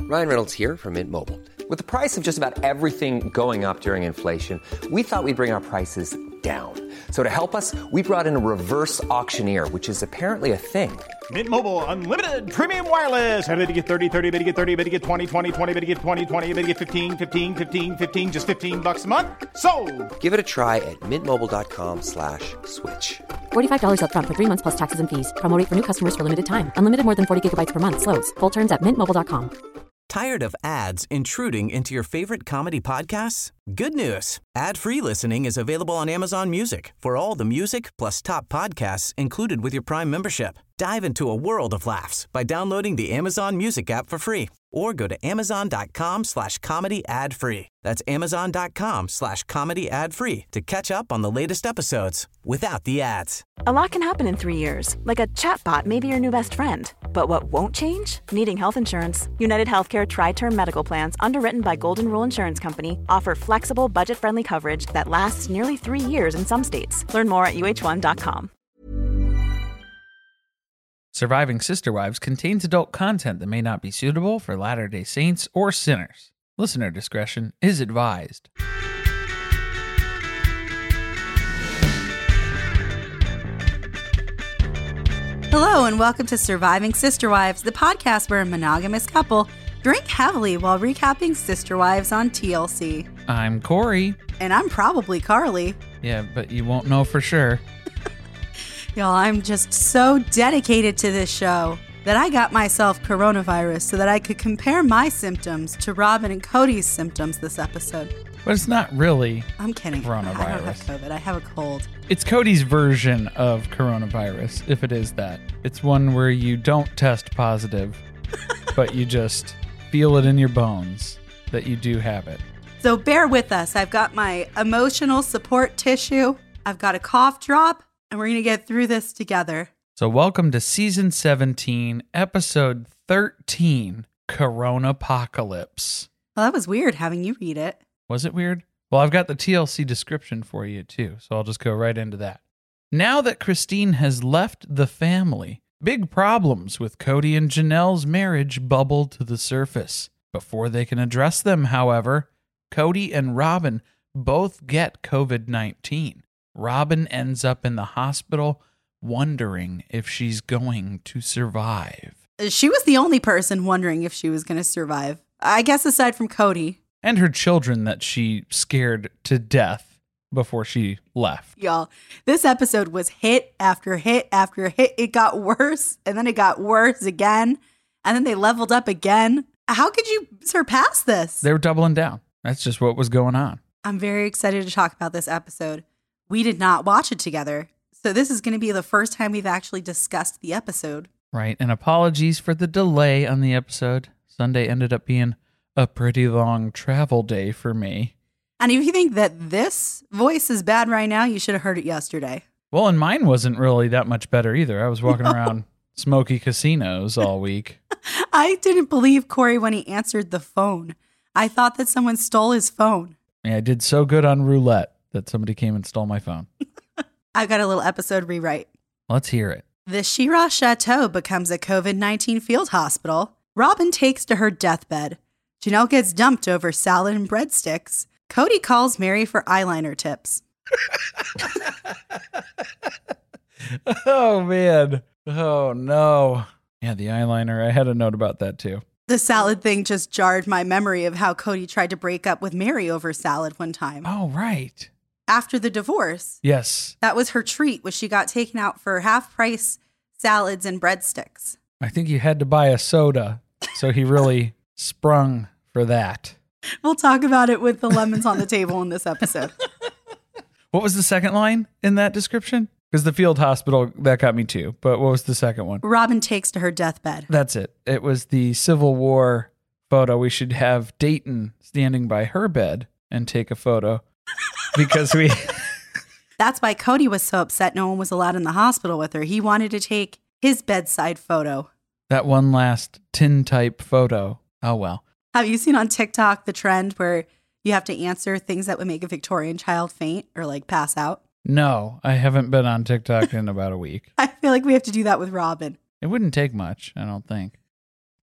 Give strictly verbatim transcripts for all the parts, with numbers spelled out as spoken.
Ryan Reynolds here from Mint Mobile. With the price of just about everything going up during inflation, we thought we'd bring our prices down. So to help us, we brought in a reverse auctioneer, which is apparently a thing. Mint Mobile Unlimited Premium Wireless. How to get thirty, thirty, how to get thirty, how to get twenty, twenty, twenty, how to get twenty, twenty, how to get fifteen, fifteen, fifteen, fifteen, just fifteen bucks a month? Sold! Give it a try at mintmobile.com slash switch. forty-five dollars up front for three months plus taxes and fees. Promo rate for new customers for limited time. Unlimited more than forty gigabytes per month. Slows full terms at mint mobile dot com. Tired of ads intruding into your favorite comedy podcasts? Good news. Ad-free listening is available on Amazon Music for all the music plus top podcasts included with your Prime membership. Dive into a world of laughs by downloading the Amazon Music app for free or go to amazon.com slash comedy ad free. That's amazon.com slash comedy ad free to catch up on the latest episodes without the ads. A lot can happen in three years, like a chatbot may be your new best friend. But what won't change? Needing health insurance. United Healthcare Tri-Term Medical Plans, underwritten by Golden Rule Insurance Company, offer flexible, budget-friendly coverage that lasts nearly three years in some states. Learn more at U H one dot com. Surviving Sister Wives contains adult content that may not be suitable for Latter-day Saints or sinners. Listener discretion is advised. Hello and welcome to Surviving Sister Wives, the podcast where a monogamous couple drink heavily while recapping Sister Wives on T L C. I'm Corey. And I'm probably Carly. Yeah, but you won't know for sure. Y'all, I'm just so dedicated to this show that I got myself coronavirus so that I could compare my symptoms to Robin and Cody's symptoms this episode. But it's not really I'm kidding. coronavirus. I don't have COVID. I have a cold. It's Cody's version of coronavirus, if it is that. It's one where you don't test positive, but you just feel it in your bones that you do have it. So bear with us. I've got my emotional support tissue. I've got a cough drop. And we're going to get through this together. So welcome to Season seventeen, Episode thirteen, Coronapocalypse. Well, that was weird having you read it. Was it weird? Well, I've got the T L C description for you, too, so I'll just go right into that. Now that Christine has left the family, big problems with Cody and Janelle's marriage bubble to the surface. Before they can address them, however, Cody and Robin both get covid nineteen. Robin ends up in the hospital wondering if she's going to survive. She was the only person wondering if she was going to survive. I guess aside from Cody. And her children that she scared to death before she left. Y'all, this episode was hit after hit after hit. It got worse, and then it got worse again, and then they leveled up again. How could you surpass this? They were doubling down. That's just what was going on. I'm very excited to talk about this episode. We did not watch it together, so this is going to be the first time we've actually discussed the episode. Right, and apologies for the delay on the episode. Sunday ended up being a pretty long travel day for me. And if you think that this voice is bad right now, you should have heard it yesterday. Well, and mine wasn't really that much better either. I was walking no. around smoky casinos all week. I didn't believe Corey when he answered the phone. I thought that someone stole his phone. Yeah, I did so good on roulette that somebody came and stole my phone. I got a little episode rewrite. Let's hear it. The Shiraz Chateau becomes a covid nineteen field hospital. Robin takes to her deathbed. Janelle gets dumped over salad and breadsticks. Cody calls Mary for eyeliner tips. Oh, man. Oh, no. Yeah, the eyeliner. I had a note about that, too. The salad thing just jarred my memory of how Cody tried to break up with Mary over salad one time. Oh, right. After the divorce. Yes. That was her treat, was she got taken out for half-price salads and breadsticks. I think you had to buy a soda, so he really sprung for that. We'll talk about it with the lemons on the table in this episode. What was the second line in that description? Because the field hospital, that got me too. But what was the second one? Robin takes to her deathbed. That's it. It was the Civil War photo. We should have Dayton standing by her bed and take a photo. Because we... That's why Cody was so upset no one was allowed in the hospital with her. He wanted to take his bedside photo. That one last tintype photo. Oh, well. Have you seen on TikTok the trend where you have to answer things that would make a Victorian child faint or like pass out? No, I haven't been on TikTok in about a week. I feel like we have to do that with Robin. It wouldn't take much, I don't think.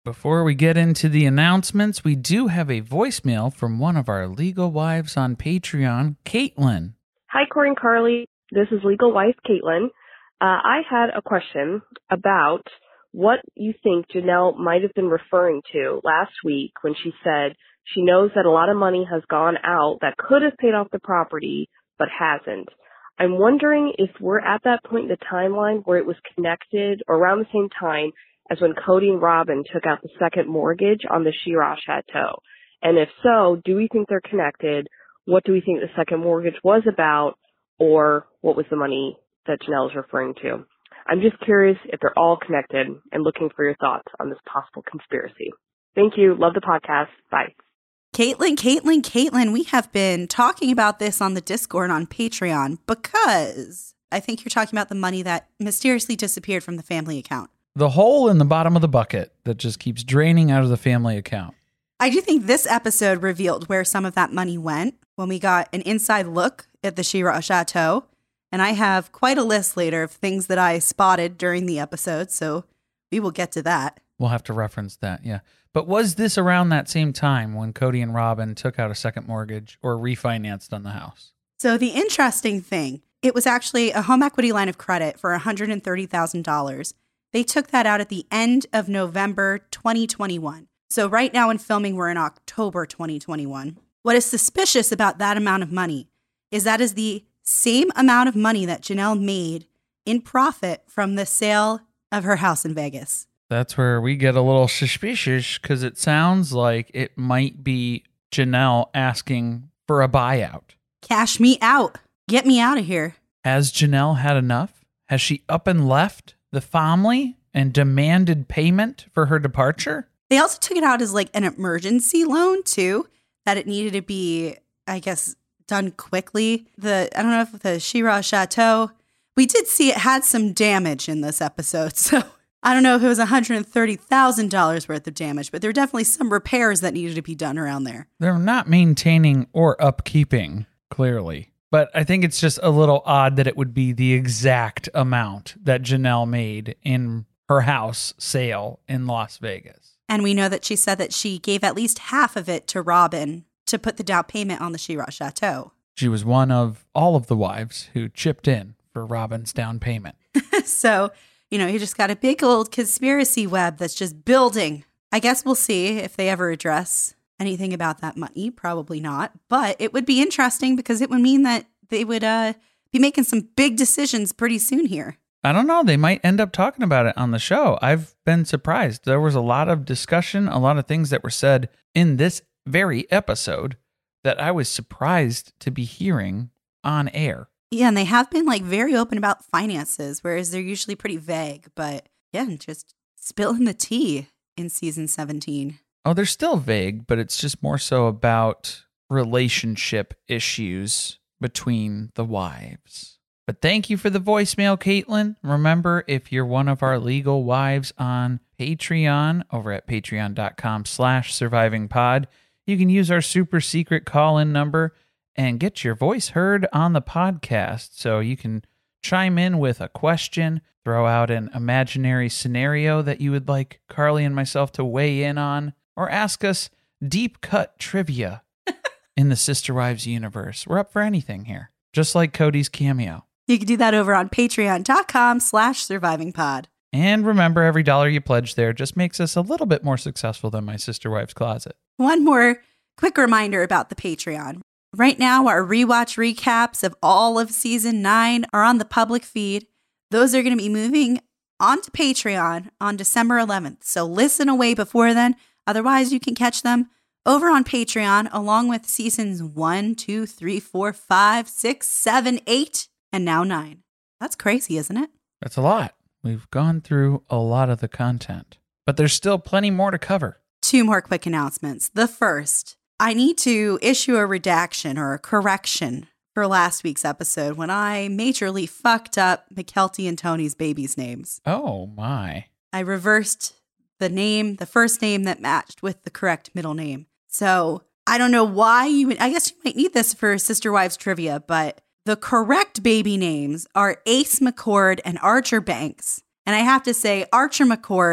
Before we get into the announcements, we do have a voicemail from one of our legal wives on Patreon, Caitlin. Hi, Corey and Carly. This is legal wife Caitlin. Uh, I had a question about what you think Janelle might have been referring to last week when she said she knows that a lot of money has gone out that could have paid off the property but hasn't. I'm wondering if we're at that point in the timeline where it was connected or around the same time as when Cody and Robin took out the second mortgage on the She-Ra Chateau. And if so, do we think they're connected? What do we think the second mortgage was about? Or what was the money that Janelle is referring to? I'm just curious if they're all connected and looking for your thoughts on this possible conspiracy. Thank you. Love the podcast. Bye. Caitlin, Caitlin, Caitlin, we have been talking about this on the Discord on Patreon because I think you're talking about the money that mysteriously disappeared from the family account. The hole in the bottom of the bucket that just keeps draining out of the family account. I do think this episode revealed where some of that money went when we got an inside look at the She-Ra Chateau. And I have quite a list later of things that I spotted during the episode, so we will get to that. We'll have to reference that, yeah. But was this around that same time when Cody and Robin took out a second mortgage or refinanced on the house? So the interesting thing, it was actually a home equity line of credit for one hundred thirty thousand dollars. They took that out at the end of November twenty twenty-one. So right now in filming, we're in October twenty twenty-one. What is suspicious about that amount of money is that is the same amount of money that Janelle made in profit from the sale of her house in Vegas. That's where we get a little suspicious because it sounds like it might be Janelle asking for a buyout. Cash me out. Get me out of here. Has Janelle had enough? Has she up and left the family and demanded payment for her departure? They also took it out as like an emergency loan too, that it needed to be, I guess, done quickly. The I don't know if the She-Ra Chateau, we did see it had some damage in this episode, so I don't know if it was one hundred thirty thousand dollars worth of damage, but there were definitely some repairs that needed to be done around there. They're not maintaining or upkeeping, clearly. But I think it's just a little odd that it would be the exact amount that Janelle made in her house sale in Las Vegas. And we know that she said that she gave at least half of it to Robin to put the down payment on the She-Ra Chateau. She was one of all of the wives who chipped in for Robin's down payment. So, you know, you just got a big old conspiracy web that's just building. I guess we'll see if they ever address anything about that money. Probably not. But it would be interesting because it would mean that they would uh, be making some big decisions pretty soon here. I don't know. They might end up talking about it on the show. I've been surprised. There was a lot of discussion, a lot of things that were said in this very episode that I was surprised to be hearing on air. Yeah, and they have been like very open about finances, whereas they're usually pretty vague. But yeah, just spilling the tea in season seventeen. Oh, they're still vague, but it's just more so about relationship issues between the wives. But thank you for the voicemail, Caitlin. Remember, if you're one of our legal wives on Patreon, over at patreon.com slash survivingpod, you can use our super secret call-in number and get your voice heard on the podcast. So you can chime in with a question, throw out an imaginary scenario that you would like Carly and myself to weigh in on, or ask us deep cut trivia in the Sister Wives universe. We're up for anything here, just like Cody's cameo. You can do that over on patreon.com slash survivingpod. And remember, every dollar you pledge there just makes us a little bit more successful than my Sister Wives Closet. One more quick reminder about the Patreon. Right now, our rewatch recaps of all of season nine are on the public feed. Those are going to be moving onto Patreon on December eleventh. So listen away before then. Otherwise, you can catch them over on Patreon along with seasons one, two, three, four, five, six, seven, eight, and now nine. That's crazy, isn't it? That's a lot. We've gone through a lot of the content, but there's still plenty more to cover. Two more quick announcements. The first, I need to issue a redaction or a correction for last week's episode when I majorly fucked up Mykelti and Tony's babies' names. Oh, my. I reversed the name, the first name that matched with the correct middle name. So I don't know why you would, I guess you might need this for Sister Wives trivia, but the correct baby names are Ace McCord and Archer Banks. And I have to say, Archer McCord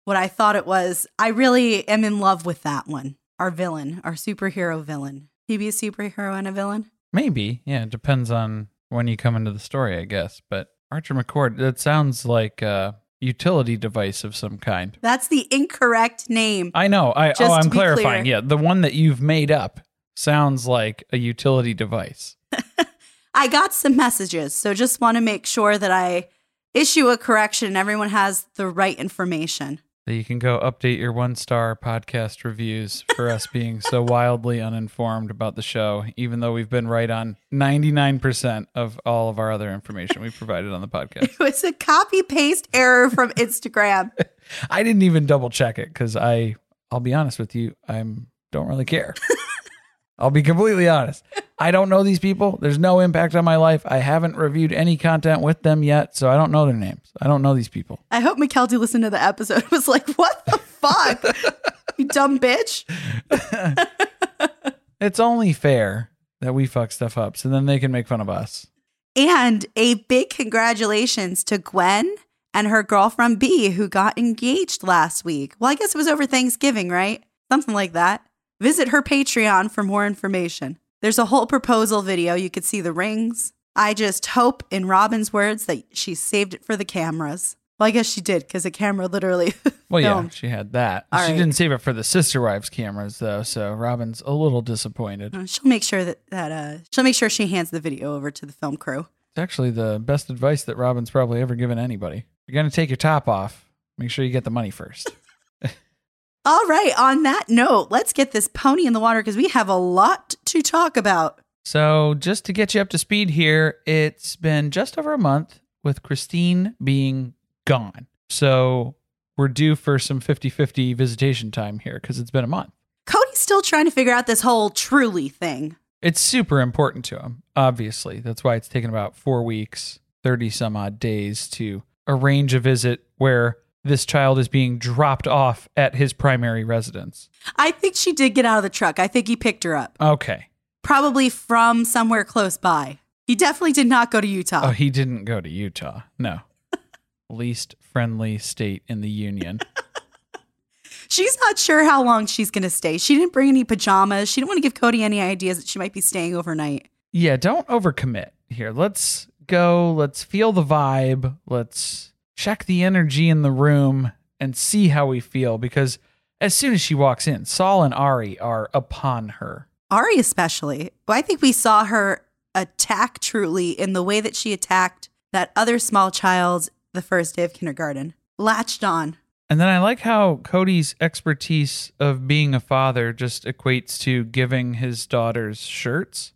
what I thought it was. I really am in love with that one. Our villain, our superhero villain. He be a superhero and a villain? Maybe. Yeah, it depends on when you come into the story, I guess. But Archer McCord, that sounds like a utility device of some kind. That's the incorrect name. I know. I Just oh, I'm to be clarifying. clear. Yeah, the one that you've made up sounds like a utility device. I got some messages, so just want to make sure that I issue a correction and everyone has the right information. So you can go update your one-star podcast reviews for us being so wildly uninformed about the show, even though we've been right on ninety-nine percent of all of our other information we provided on the podcast. It was a copy-paste error from Instagram. I didn't even double-check it because I, I'll be honest with you, I don't really care. I'll be completely honest. I don't know these people. There's no impact on my life. I haven't reviewed any content with them yet, so I don't know their names. I don't know these people. I hope McKelty listened to the episode and was like, what the fuck? You dumb bitch. It's only fair that we fuck stuff up so then they can make fun of us. And a big congratulations to Gwen and her girlfriend B, who got engaged last week. Well, I guess it was over Thanksgiving, right? Something like that. Visit her Patreon for more information. There's a whole proposal video. You could see the rings. I just hope, in Robin's words, that she saved it for the cameras. Well, I guess she did, because the camera literally Well, yeah, filmed. she had that. All she right. didn't save it for the Sister Wives cameras, though, so Robin's a little disappointed. Uh, She'll make sure that, that uh, she'll make sure she hands the video over to the film crew. It's actually the best advice that Robin's probably ever given anybody. If you're going to take your top off, make sure you get the money first. All right, on that note, let's get this pony in the water because we have a lot to talk about. So just to get you up to speed here, it's been just over a month with Christine being gone. So we're due for some fifty-fifty visitation time here because it's been a month. Cody's still trying to figure out this whole Truly thing. It's super important to him, obviously. That's why it's taken about four weeks, thirty some odd days to arrange a visit where this child is being dropped off at his primary residence. I think she did get out of the truck. I think he picked her up. Okay. Probably from somewhere close by. He definitely did not go to Utah. Oh, he didn't go to Utah. No. Least friendly state in the union. She's not sure how long she's going to stay. She didn't bring any pajamas. She didn't want to give Cody any ideas that she might be staying overnight. Yeah, don't overcommit here. Let's go. Let's feel the vibe. Let's check the energy in the room and see how we feel. Because as soon as she walks in, Saul and Ari are upon her. Ari especially. Well, I think we saw her attack Truly in the way that she attacked that other small child the first day of kindergarten. Latched on. And then I like how Cody's expertise of being a father just equates to giving his daughters shirts.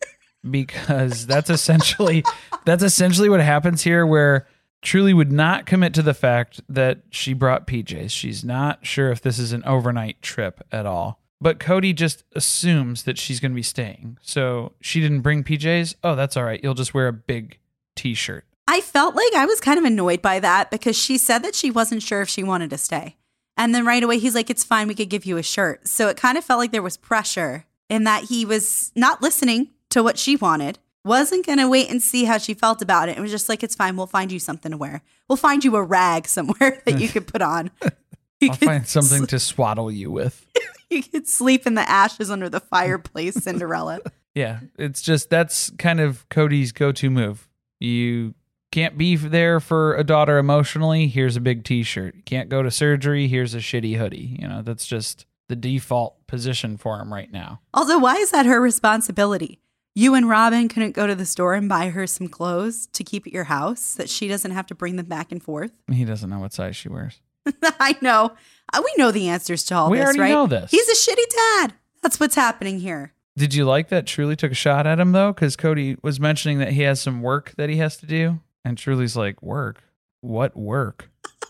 Because that's essentially that's essentially what happens here, where Truly would not commit to the fact that she brought P Js. She's not sure if this is an overnight trip at all. But Cody just assumes that she's going to be staying. So she didn't bring P Js? Oh, that's all right. You'll just wear a big t-shirt. I felt like I was kind of annoyed by that because she said that she wasn't sure if she wanted to stay. And then right away, he's like, it's fine. We could give you a shirt. So it kind of felt like there was pressure in that he was not listening to what she wanted. Wasn't going to wait and see how she felt about it. It was just like, it's fine. We'll find you something to wear. We'll find you a rag somewhere that you could put on. You I'll could find something sl- to swaddle you with. You could sleep in the ashes under the fireplace, Cinderella. Yeah, it's just that's kind of Cody's go-to move. You can't be there for a daughter emotionally, here's a big t-shirt. You can't go to surgery, here's a shitty hoodie. You know, that's just the default position for him right now. Also, why is that her responsibility? You and Robin couldn't go to the store and buy her some clothes to keep at your house that she doesn't have to bring them back and forth? He doesn't know what size she wears. I know. Uh, We know the answers to all We this, already right? know this. He's a shitty dad. That's what's happening here. Did you like that Truly took a shot at him, though? Because Cody was mentioning that he has some work that he has to do. And Truly's like, work? What work?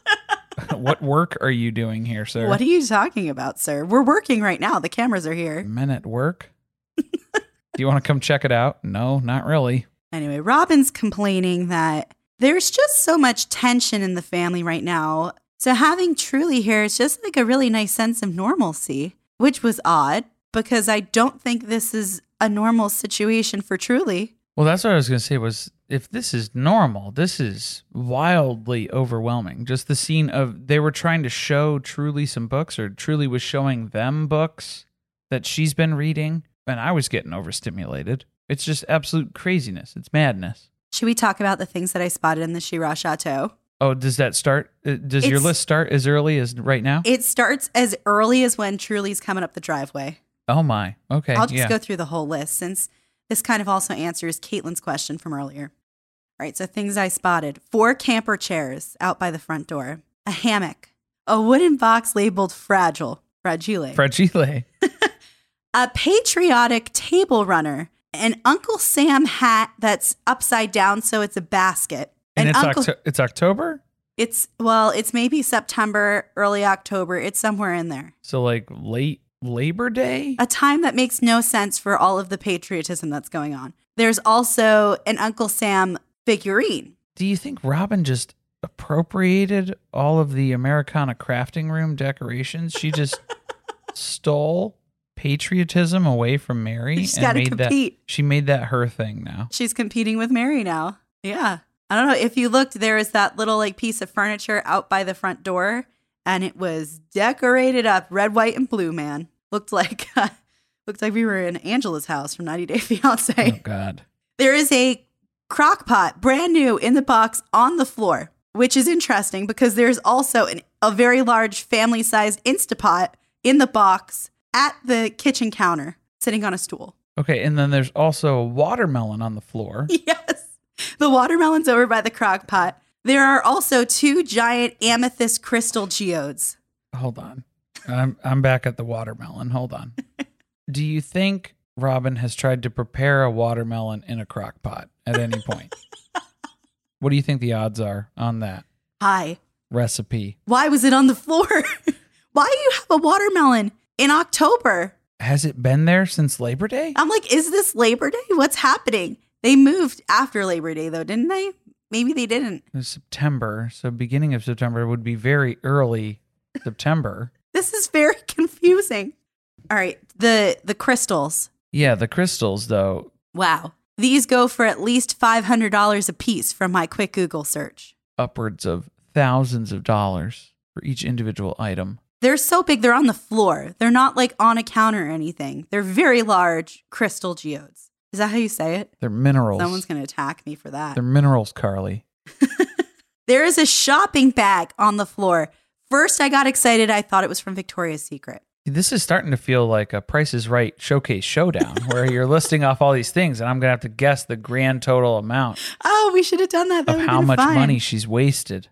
What work are you doing here, sir? What are you talking about, sir? We're working right now. The cameras are here. Men at work? Do you want to come check it out? No, not really. Anyway, Robin's complaining that there's just so much tension in the family right now. So having Truly here is just like a really nice sense of normalcy, which was odd because I don't think this is a normal situation for Truly. Well, that's what I was going to say was if this is normal, this is wildly overwhelming. Just the scene of they were trying to show Truly some books, or Truly was showing them books that she's been reading, and I was getting overstimulated. It's just absolute craziness. It's madness. Should we talk about the things that I spotted in the She-Ra Chateau? Oh, does that start? uh, Does your It's- list start as early as right now? It starts as early as when Truly's coming up the driveway. Oh my. Okay. I'll just yeah. go through the whole list since this kind of also answers Caitlin's question from earlier. All right, so things I spotted. Four camper chairs out by the front door. A hammock. A wooden box labeled fragile. Fragile. Fragile. A patriotic table runner. An Uncle Sam hat that's upside down so it's a basket. And An it's Uncle- Octo- it's October? It's, well, it's maybe September, early October. It's somewhere in there. So like late Labor Day? A time that makes no sense for all of the patriotism that's going on. There's also an Uncle Sam figurine. Do you think Robin just appropriated all of the Americana crafting room decorations? She just stole patriotism away from Mary She's and gotta made compete. that she made that her thing now. She's competing with Mary now. Yeah. I don't know. If you looked, there is that little like piece of furniture out by the front door, and it was decorated up red, white, and blue, man. Looked like uh, looked like we were in Angela's house from ninety Day Fiancé. Oh God. There is a crock pot, brand new, in the box on the floor, which is interesting because there's also an, a very large family-sized Instapot in the box at the kitchen counter, sitting on a stool. Okay, and then there's also a watermelon on the floor. Yes. The watermelon's over by the crock pot. There are also two giant amethyst crystal geodes. Hold on. I'm I'm back at the watermelon. Hold on. Do you think Robin has tried to prepare a watermelon in a crock pot at any point? What do you think the odds are on that Hi. recipe? Why was it on the floor? Why do you have a watermelon in October? Has it been there since Labor Day? I'm like, is this Labor Day? What's happening? They moved after Labor Day, though, didn't they? Maybe they didn't. It was September, so beginning of September would be very early September. This is very confusing. All right, the the crystals. Yeah, the crystals, though. Wow. These go for at least five hundred dollars a piece from my quick Google search. Upwards of thousands of dollars for each individual item. They're so big, they're on the floor. They're not like on a counter or anything. They're very large crystal geodes. Is that how you say it? They're minerals. Someone's going to attack me for that. They're minerals, Carly. There is a shopping bag on the floor. First, I got excited. I thought it was from Victoria's Secret. This is starting to feel like a Price is Right showcase showdown where you're listing off all these things and I'm going to have to guess the grand total amount Oh, we should have done that. That of would've how been much fun. money she's wasted.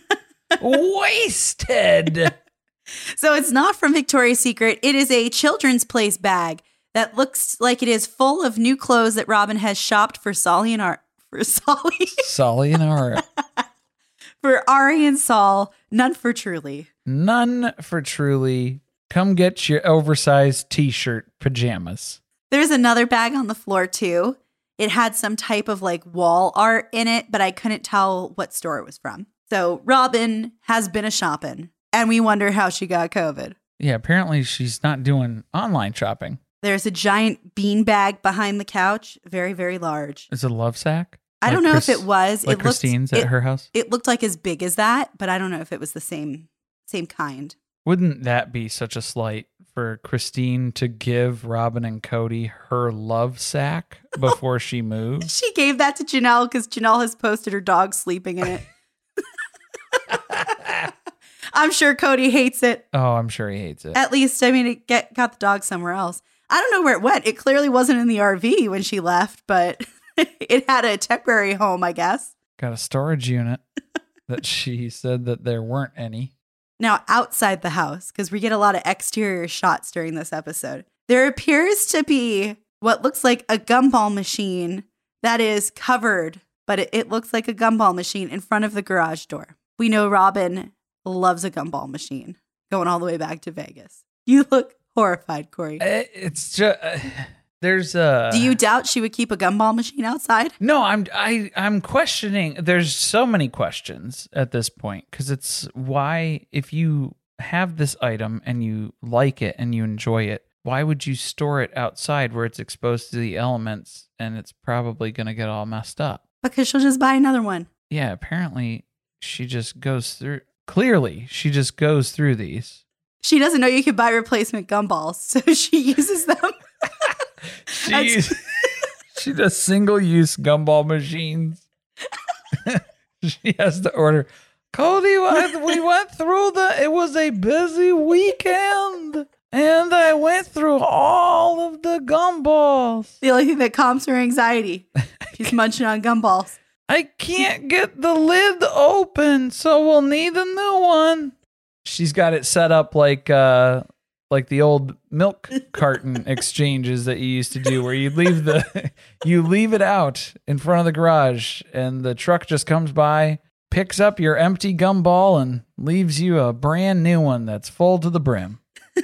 Wasted! So it's not from Victoria's Secret. It is a Children's Place bag that looks like it is full of new clothes that Robin has shopped for Solly and Ar- for Solly, Solly and Ara. for Ari and Saul, none for Truly. None for Truly. Come get your oversized t-shirt pajamas. There's another bag on the floor too. It had some type of like wall art in it, but I couldn't tell what store it was from. So Robin has been a shopping, and we wonder how she got COVID. Yeah, apparently she's not doing online shopping. There's a giant bean bag behind the couch, very, very large. Is it a love sack? I Like don't know Chris- if it was. Like it looked, Christine's it, at her house? It looked like as big as that, but I don't know if it was the same same kind. Wouldn't that be such a slight for Christine to give Robin and Cody her love sack before she moves? She gave that to Janelle because Janelle has posted her dog sleeping in it. I'm sure Cody hates it. Oh, I'm sure he hates it. At least, I mean, it get, got the dog somewhere else. I don't know where it went. It clearly wasn't in the R V when she left, but it had a temporary home, I guess. Got a storage unit that she said that there weren't any. Now, outside the house, because we get a lot of exterior shots during this episode, there appears to be what looks like a gumball machine that is covered, but it, it looks like a gumball machine in front of the garage door. We know Robin loves a gumball machine, going all the way back to Vegas. You look horrified, Corey. Uh, It's just uh, there's a. Do you doubt she would keep a gumball machine outside? No, I'm I I'm questioning. There's so many questions at this point because it's why if you have this item and you like it and you enjoy it, why would you store it outside where it's exposed to the elements and it's probably going to get all messed up? Because she'll just buy another one. Yeah, apparently she just goes through. Clearly, she just goes through these. She doesn't know you can buy replacement gumballs, so she uses them. she, she does single-use gumball machines. She has to order. Cody, we went through the, it was a busy weekend, and I went through all of the gumballs. The only thing that calms her anxiety. She's munching on gumballs. I can't get the lid open, so we'll need a new one. She's got it set up like uh, like the old milk carton exchanges that you used to do, where you leave the you leave it out in front of the garage, and the truck just comes by, picks up your empty gumball, and leaves you a brand new one that's full to the brim.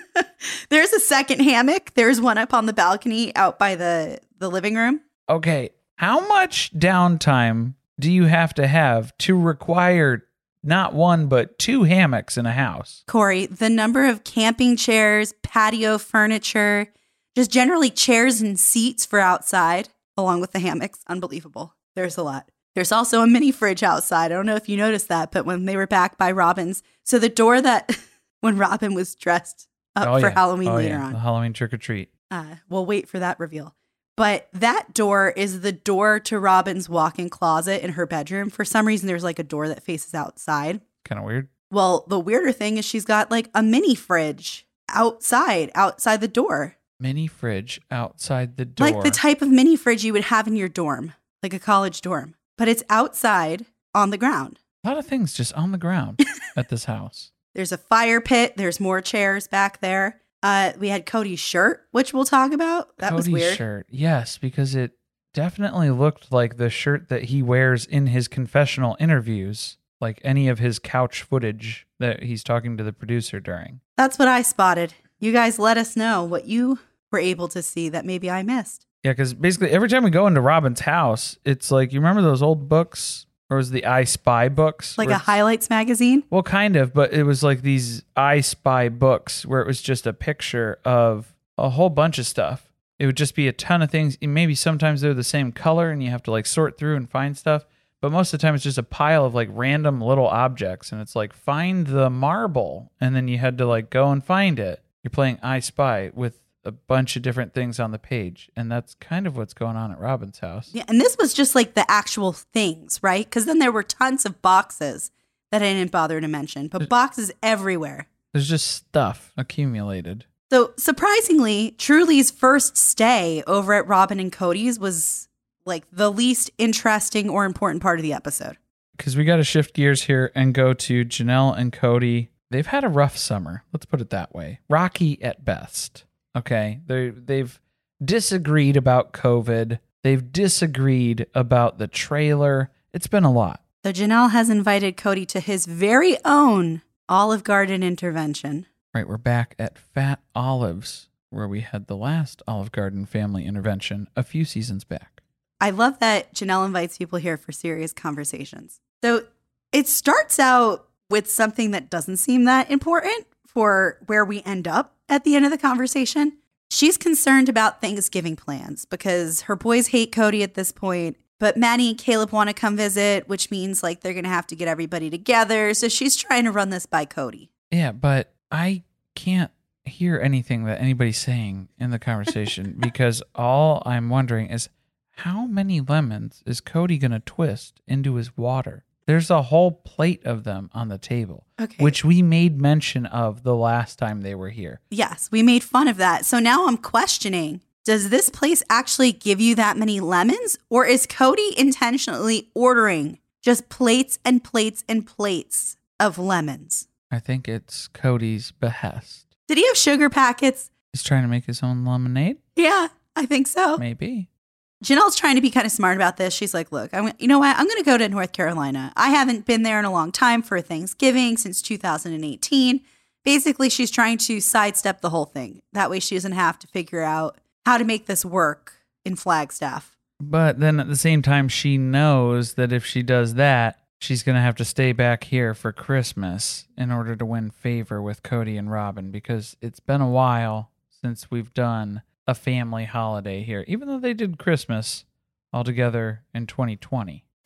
There's a second hammock. There's one up on the balcony out by the, the living room. Okay, how much downtime do you have to have to require not one, but two hammocks in a house? Corey, the number of camping chairs, patio furniture, just generally chairs and seats for outside, along with the hammocks, unbelievable. There's a lot. There's also a mini fridge outside. I don't know if you noticed that, but when they were back by Robin's, so the door that, when Robin was dressed up oh, for yeah. Halloween oh, later yeah. on. The Halloween trick-or-treat. Uh, we'll wait for that reveal. But that door is the door to Robin's walk-in closet in her bedroom. For some reason, there's like a door that faces outside. Kind of weird. Well, the weirder thing is she's got like a mini fridge outside, outside the door. Mini fridge outside the door. Like the type of mini fridge you would have in your dorm, like a college dorm. But it's outside on the ground. A lot of things just on the ground at this house. There's a fire pit. There's more chairs back there. Uh, we had Cody's shirt, which we'll talk about. That Cody's was weird. shirt, yes, because it definitely looked like the shirt that he wears in his confessional interviews, like any of his couch footage that he's talking to the producer during. That's what I spotted. You guys let us know what you were able to see that maybe I missed. Yeah, because basically every time we go into Robin's house, it's like, you remember those old books? Or was the I Spy books? Like a highlights magazine? Well, kind of, but it was like these I Spy books where it was just a picture of a whole bunch of stuff. It would just be a ton of things. Maybe sometimes they're the same color and you have to like sort through and find stuff. But most of the time it's just a pile of like random little objects. And it's like, find the marble. And then you had to like go and find it. You're playing I Spy with a bunch of different things on the page. And that's kind of what's going on at Robin's house. Yeah, and this was just like the actual things, right? Because then there were tons of boxes that I didn't bother to mention, but boxes everywhere. There's just stuff accumulated. So surprisingly, Truly's first stay over at Robin and Cody's was like the least interesting or important part of the episode. Because we got to shift gears here and go to Janelle and Cody. They've had a rough summer. Let's put it that way. Rocky at best. Okay, they they've disagreed about COVID. They've disagreed about the trailer. It's been a lot. So Janelle has invited Cody to his very own Olive Garden intervention. Right, we're back at Fat Olives, where we had the last Olive Garden family intervention a few seasons back. I love that Janelle invites people here for serious conversations. So it starts out with something that doesn't seem that important for where we end up at the end of the conversation. She's concerned about Thanksgiving plans because her boys hate Cody at this point, but Maddie and Caleb want to come visit, which means like they're going to have to get everybody together. So she's trying to run this by Cody. Yeah, but I can't hear anything that anybody's saying in the conversation because all I'm wondering is how many lemons is Cody going to twist into his water? There's a whole plate of them on the table, okay, which we made mention of the last time they were here. Yes, we made fun of that. So now I'm questioning, does this place actually give you that many lemons? Or is Cody intentionally ordering just plates and plates and plates of lemons? I think it's Cody's behest. Did he have sugar packets? He's trying to make his own lemonade? Yeah, I think so. Maybe. Janelle's trying to be kind of smart about this. She's like, look, I'm, you know what? I'm going to go to North Carolina. I haven't been there in a long time for Thanksgiving since two thousand eighteen. Basically, she's trying to sidestep the whole thing. That way she doesn't have to figure out how to make this work in Flagstaff. But then at the same time, she knows that if she does that, she's going to have to stay back here for Christmas in order to win favor with Cody and Robin because it's been a while since we've done a family holiday here, even though they did Christmas all together in twenty twenty.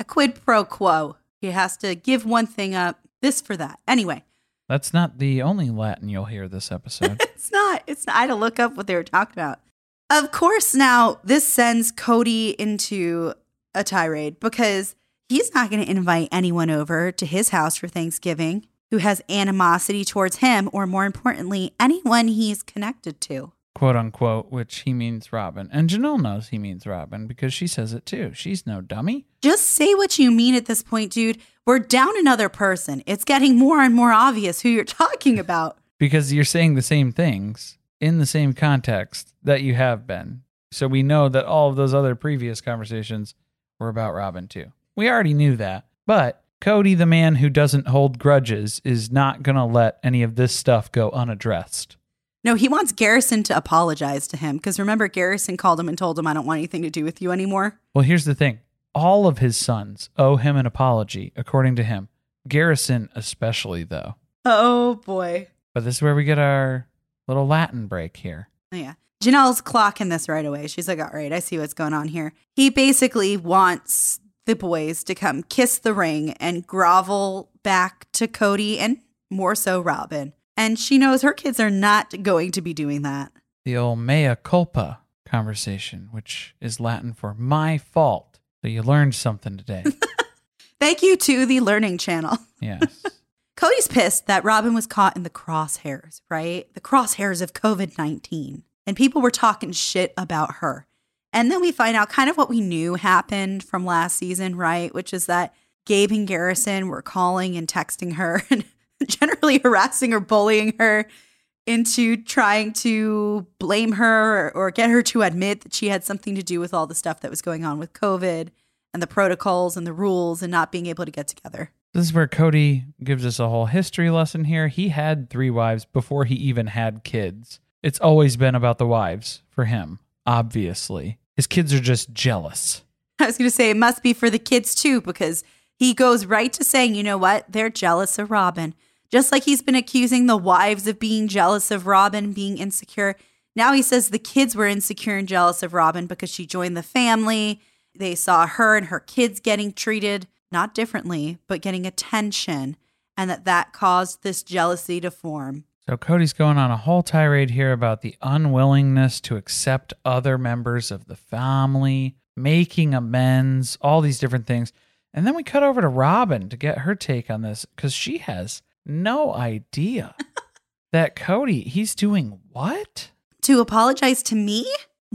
A quid pro quo. He has to give one thing up, this for that. Anyway. That's not the only Latin you'll hear this episode. It's not. It's not. I had to look up what they were talking about. Of course, now this sends Cody into a tirade because he's not going to invite anyone over to his house for Thanksgiving who has animosity towards him, or more importantly, anyone he's connected to. Quote unquote, which he means Robin. And Janelle knows he means Robin because she says it too. She's no dummy. Just say what you mean at this point, dude. We're down another person. It's getting more and more obvious who you're talking about. Because you're saying the same things in the same context that you have been. So we know that all of those other previous conversations were about Robin too. We already knew that. But Cody, the man who doesn't hold grudges, is not going to let any of this stuff go unaddressed. No, he wants Garrison to apologize to him. Because remember, Garrison called him and told him, I don't want anything to do with you anymore. Well, here's the thing. All of his sons owe him an apology, according to him. Garrison especially, though. Oh, boy. But this is where we get our little Latin break here. Oh, yeah. Janelle's clocking this right away. She's like, all right, I see what's going on here. He basically wants the boys to come kiss the ring and grovel back to Cody and more so Robin. And she knows her kids are not going to be doing that. The old mea culpa conversation, which is Latin for my fault. So you learned something today. Thank you to the Learning Channel. Yes. Cody's pissed that Robin was caught in the crosshairs, right? The crosshairs of covid nineteen. And people were talking shit about her. And then we find out kind of what we knew happened from last season, right? Which is that Gabe and Garrison were calling and texting her and generally harassing or bullying her into trying to blame her or, or get her to admit that she had something to do with all the stuff that was going on with COVID and the protocols and the rules and not being able to get together. This is where Cody gives us a whole history lesson here. He had three wives before he even had kids. It's always been about the wives for him, obviously. His kids are just jealous. I was going to say it must be for the kids too, because he goes right to saying, you know what? They're jealous of Robin. Just like he's been accusing the wives of being jealous of Robin, being insecure. Now he says the kids were insecure and jealous of Robin because she joined the family. They saw her and her kids getting treated, not differently, but getting attention. And that that caused this jealousy to form. So Cody's going on a whole tirade here about the unwillingness to accept other members of the family, making amends, all these different things. And then we cut over to Robin to get her take on this because she has no idea that Cody, he's doing what? To apologize to me?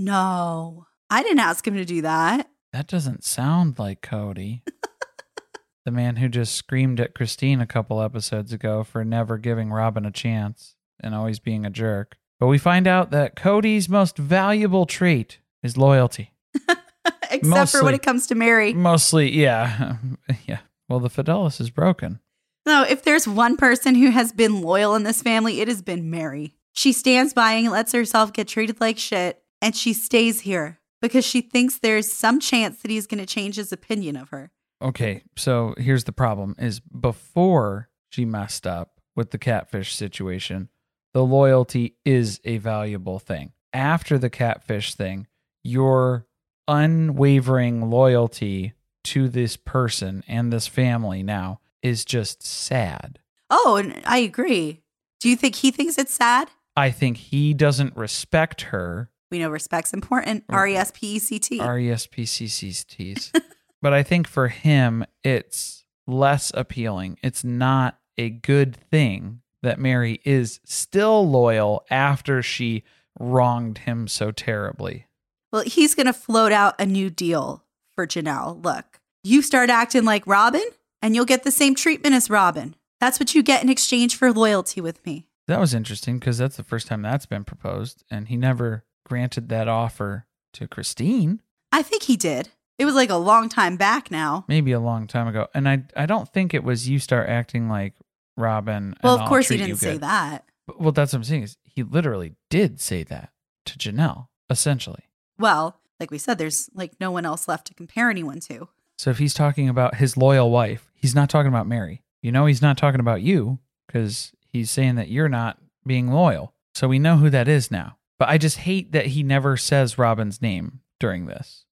No, I didn't ask him to do that. That doesn't sound like Cody. The man who just screamed at Christine a couple episodes ago for never giving Robin a chance and always being a jerk. But we find out that Cody's most valuable trait is loyalty. Except mostly, for when it comes to Mary. Mostly, yeah. Yeah. Well, the Fidelis is broken. No, if there's one person who has been loyal in this family, it has been Mary. She stands by and lets herself get treated like shit, and she stays here because she thinks there's some chance that he's going to change his opinion of her. Okay, so here's the problem is before she messed up with the catfish situation, the loyalty is a valuable thing. After the catfish thing, your unwavering loyalty to this person and this family now is just sad. Oh, and I agree. Do you think he thinks it's sad? I think he doesn't respect her. We know respect's important. R E S P E C T. R E S P C C T's. But I think for him, it's less appealing. It's not a good thing that Mary is still loyal after she wronged him so terribly. Well, he's going to float out a new deal for Janelle. Look, you start acting like Robin and you'll get the same treatment as Robin. That's what you get in exchange for loyalty with me. That was interesting because that's the first time that's been proposed, and he never granted that offer to Christine. I think he did. It was like a long time back now. Maybe a long time ago. And I I don't think it was you start acting like Robin. Well, and of course I'll he treat didn't you say good. that. But, well, that's what I'm saying is he literally did say that to Janelle, essentially. Well, like we said, there's like no one else left to compare anyone to. So if he's talking about his loyal wife, he's not talking about Mary. You know he's not talking about you because he's saying that you're not being loyal. So we know who that is now. But I just hate that he never says Robin's name during this.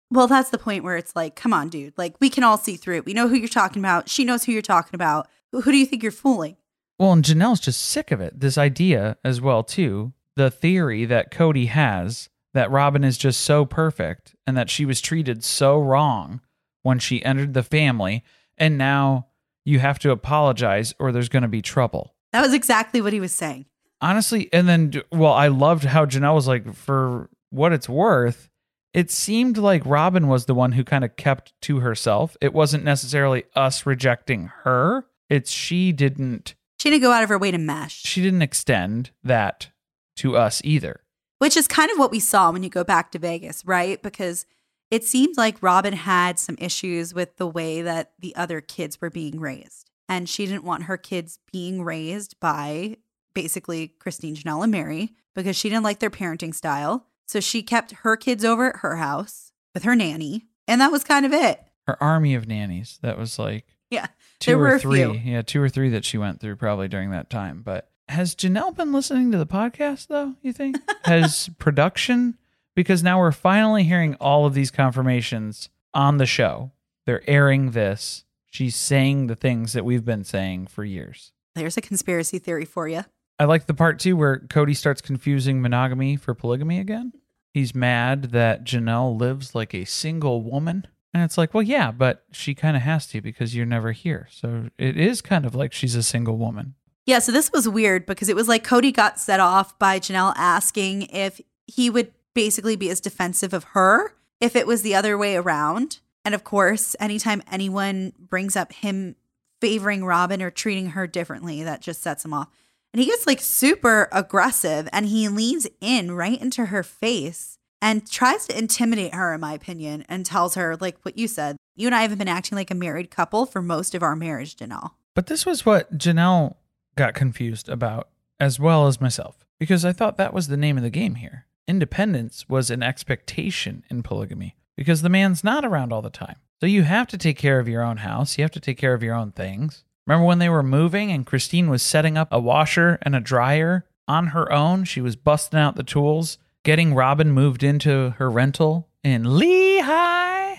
Well, that's the point where it's like, come on, dude. Like, we can all see through it. We know who you're talking about. She knows who you're talking about. Who, who do you think you're fooling? Well, and Janelle's just sick of it. This idea as well, too. The theory that Cody has that Robin is just so perfect and that she was treated so wrong when she entered the family. And now you have to apologize or there's going to be trouble. That was exactly what he was saying. Honestly, and then, well, I loved how Janelle was like, for what it's worth, it seemed like Robin was the one who kind of kept to herself. It wasn't necessarily us rejecting her. It's she didn't. She didn't go out of her way to mesh. She didn't extend that to us either. Which is kind of what we saw when you go back to Vegas, right? Because it seemed like Robin had some issues with the way that the other kids were being raised. And she didn't want her kids being raised by basically Christine, Janelle, and Mary because she didn't like their parenting style. So she kept her kids over at her house with her nanny. And that was kind of it. Her army of nannies. That was like yeah, two there were or a three. few. Yeah, two or three that she went through probably during that time. But has Janelle been listening to the podcast, though, you think? Has production? Because now we're finally hearing all of these confirmations on the show. They're airing this. She's saying the things that we've been saying for years. There's a conspiracy theory for you. I like the part, too, where Cody starts confusing monogamy for polygamy again. He's mad that Janelle lives like a single woman. And it's like, well, yeah, but she kind of has to because you're never here. So it is kind of like she's a single woman. Yeah, so this was weird because it was like Cody got set off by Janelle asking if he would basically be as defensive of her if it was the other way around. And of course, anytime anyone brings up him favoring Robin or treating her differently, that just sets him off. And he gets like super aggressive and he leans in right into her face and tries to intimidate her, in my opinion, and tells her, like what you said, you and I haven't been acting like a married couple for most of our marriage, Janelle. But this was what Janelle got confused about, as well as myself, because I thought that was the name of the game here. Independence was an expectation in polygamy because the man's not around all the time. So you have to take care of your own house. You have to take care of your own things. Remember when they were moving and Christine was setting up a washer and a dryer on her own? She was busting out the tools, getting Robin moved into her rental in Lehigh.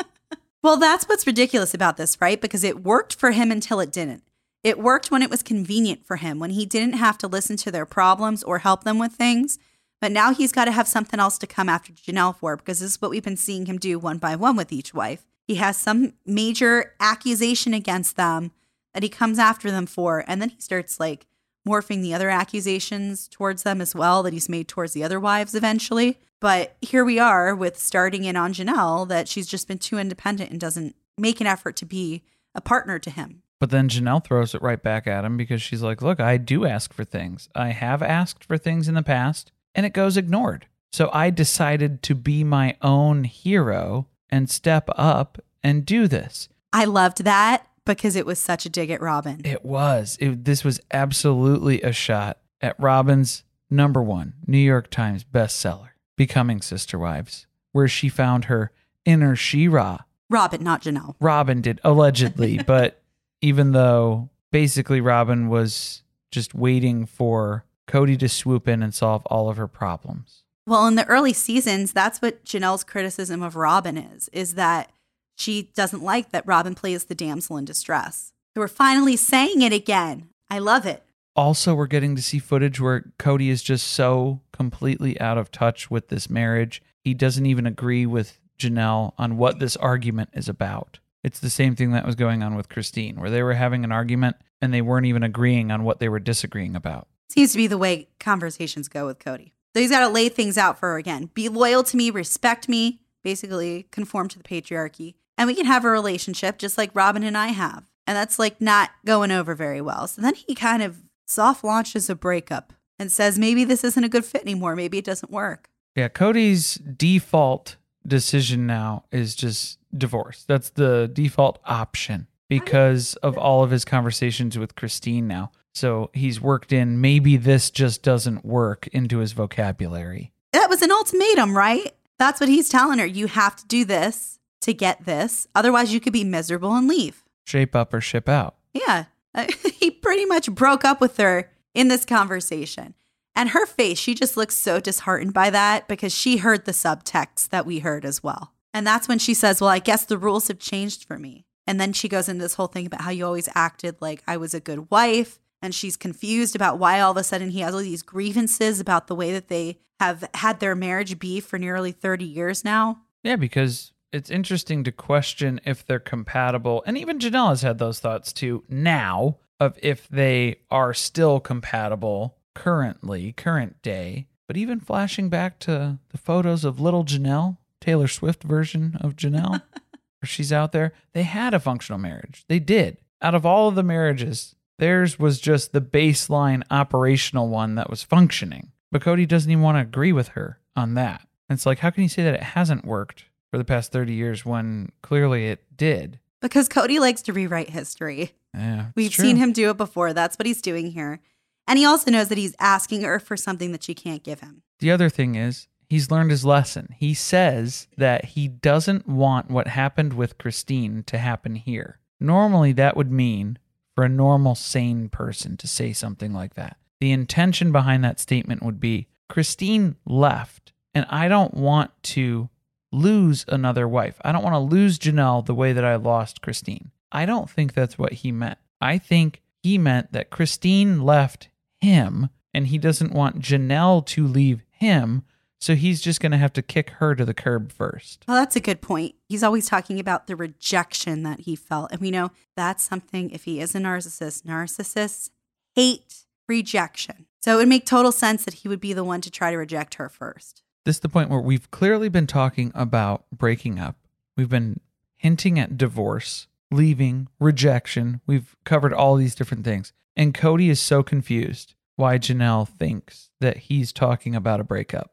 Well, that's what's ridiculous about this, right? Because it worked for him until it didn't. It worked when it was convenient for him, when he didn't have to listen to their problems or help them with things. But now he's got to have something else to come after Janelle for, because this is what we've been seeing him do one by one with each wife. He has some major accusation against them that he comes after them for, and then he starts like morphing the other accusations towards them as well that he's made towards the other wives eventually. But here we are with starting in on Janelle that she's just been too independent and doesn't make an effort to be a partner to him. But then Janelle throws it right back at him because she's like, look, I do ask for things. I have asked for things in the past and it goes ignored. So I decided to be my own hero and step up and do this. I loved that because it was such a dig at Robin. It was. It, this was absolutely a shot at Robin's number one New York Times bestseller, Becoming Sister Wives, where she found her inner She-Ra. Robin, not Janelle. Robin did, allegedly, but even though basically Robin was just waiting for Cody to swoop in and solve all of her problems. Well, in the early seasons, that's what Janelle's criticism of Robin is, is that she doesn't like that Robin plays the damsel in distress. So we're finally saying it again. I love it. Also, we're getting to see footage where Cody is just so completely out of touch with this marriage. He doesn't even agree with Janelle on what this argument is about. It's the same thing that was going on with Christine, where they were having an argument and they weren't even agreeing on what they were disagreeing about. Seems to be the way conversations go with Cody. So he's got to lay things out for her again. Be loyal to me, respect me, basically conform to the patriarchy. And we can have a relationship just like Robin and I have. And that's like not going over very well. So then he kind of soft launches a breakup and says, maybe this isn't a good fit anymore. Maybe it doesn't work. Yeah, Cody's default decision now is just divorce. That's the default option because of all of his conversations with Christine now. So he's worked in maybe this just doesn't work into his vocabulary. That was an ultimatum, right? That's what he's telling her. You have to do this to get this. Otherwise, you could be miserable and leave. Shape up or ship out. Yeah. He pretty much broke up with her in this conversation. And her face, she just looks so disheartened by that because she heard the subtext that we heard as well. And that's when she says, well, I guess the rules have changed for me. And then she goes into this whole thing about how you always acted like I was a good wife. And she's confused about why all of a sudden he has all these grievances about the way that they have had their marriage be for nearly thirty years now. Yeah, because it's interesting to question if they're compatible. And even Janelle has had those thoughts too now of if they are still compatible currently, current day. But even flashing back to the photos of little Janelle, Taylor Swift version of Janelle, where she's out there, they had a functional marriage. They did. Out of all of the marriages, theirs was just the baseline operational one that was functioning. But Cody doesn't even want to agree with her on that. And it's like, how can you say that it hasn't worked for the past thirty years when clearly it did? Because Cody likes to rewrite history. Yeah, We've true. seen him do it before. That's what he's doing here. And he also knows that he's asking her for something that she can't give him. The other thing is, he's learned his lesson. He says that he doesn't want what happened with Christine to happen here. Normally, that would mean for a normal, sane person to say something like that. The intention behind that statement would be, Christine left, and I don't want to lose another wife. I don't want to lose Janelle the way that I lost Christine. I don't think that's what he meant. I think he meant that Christine left him, and he doesn't want Janelle to leave him, so he's just going to have to kick her to the curb first. Well, that's a good point. He's always talking about the rejection that he felt. And we know that's something, if he is a narcissist, narcissists hate rejection. So it would make total sense that he would be the one to try to reject her first. This is the point where we've clearly been talking about breaking up. We've been hinting at divorce, leaving, rejection. We've covered all these different things. And Cody is so confused why Janelle thinks that he's talking about a breakup.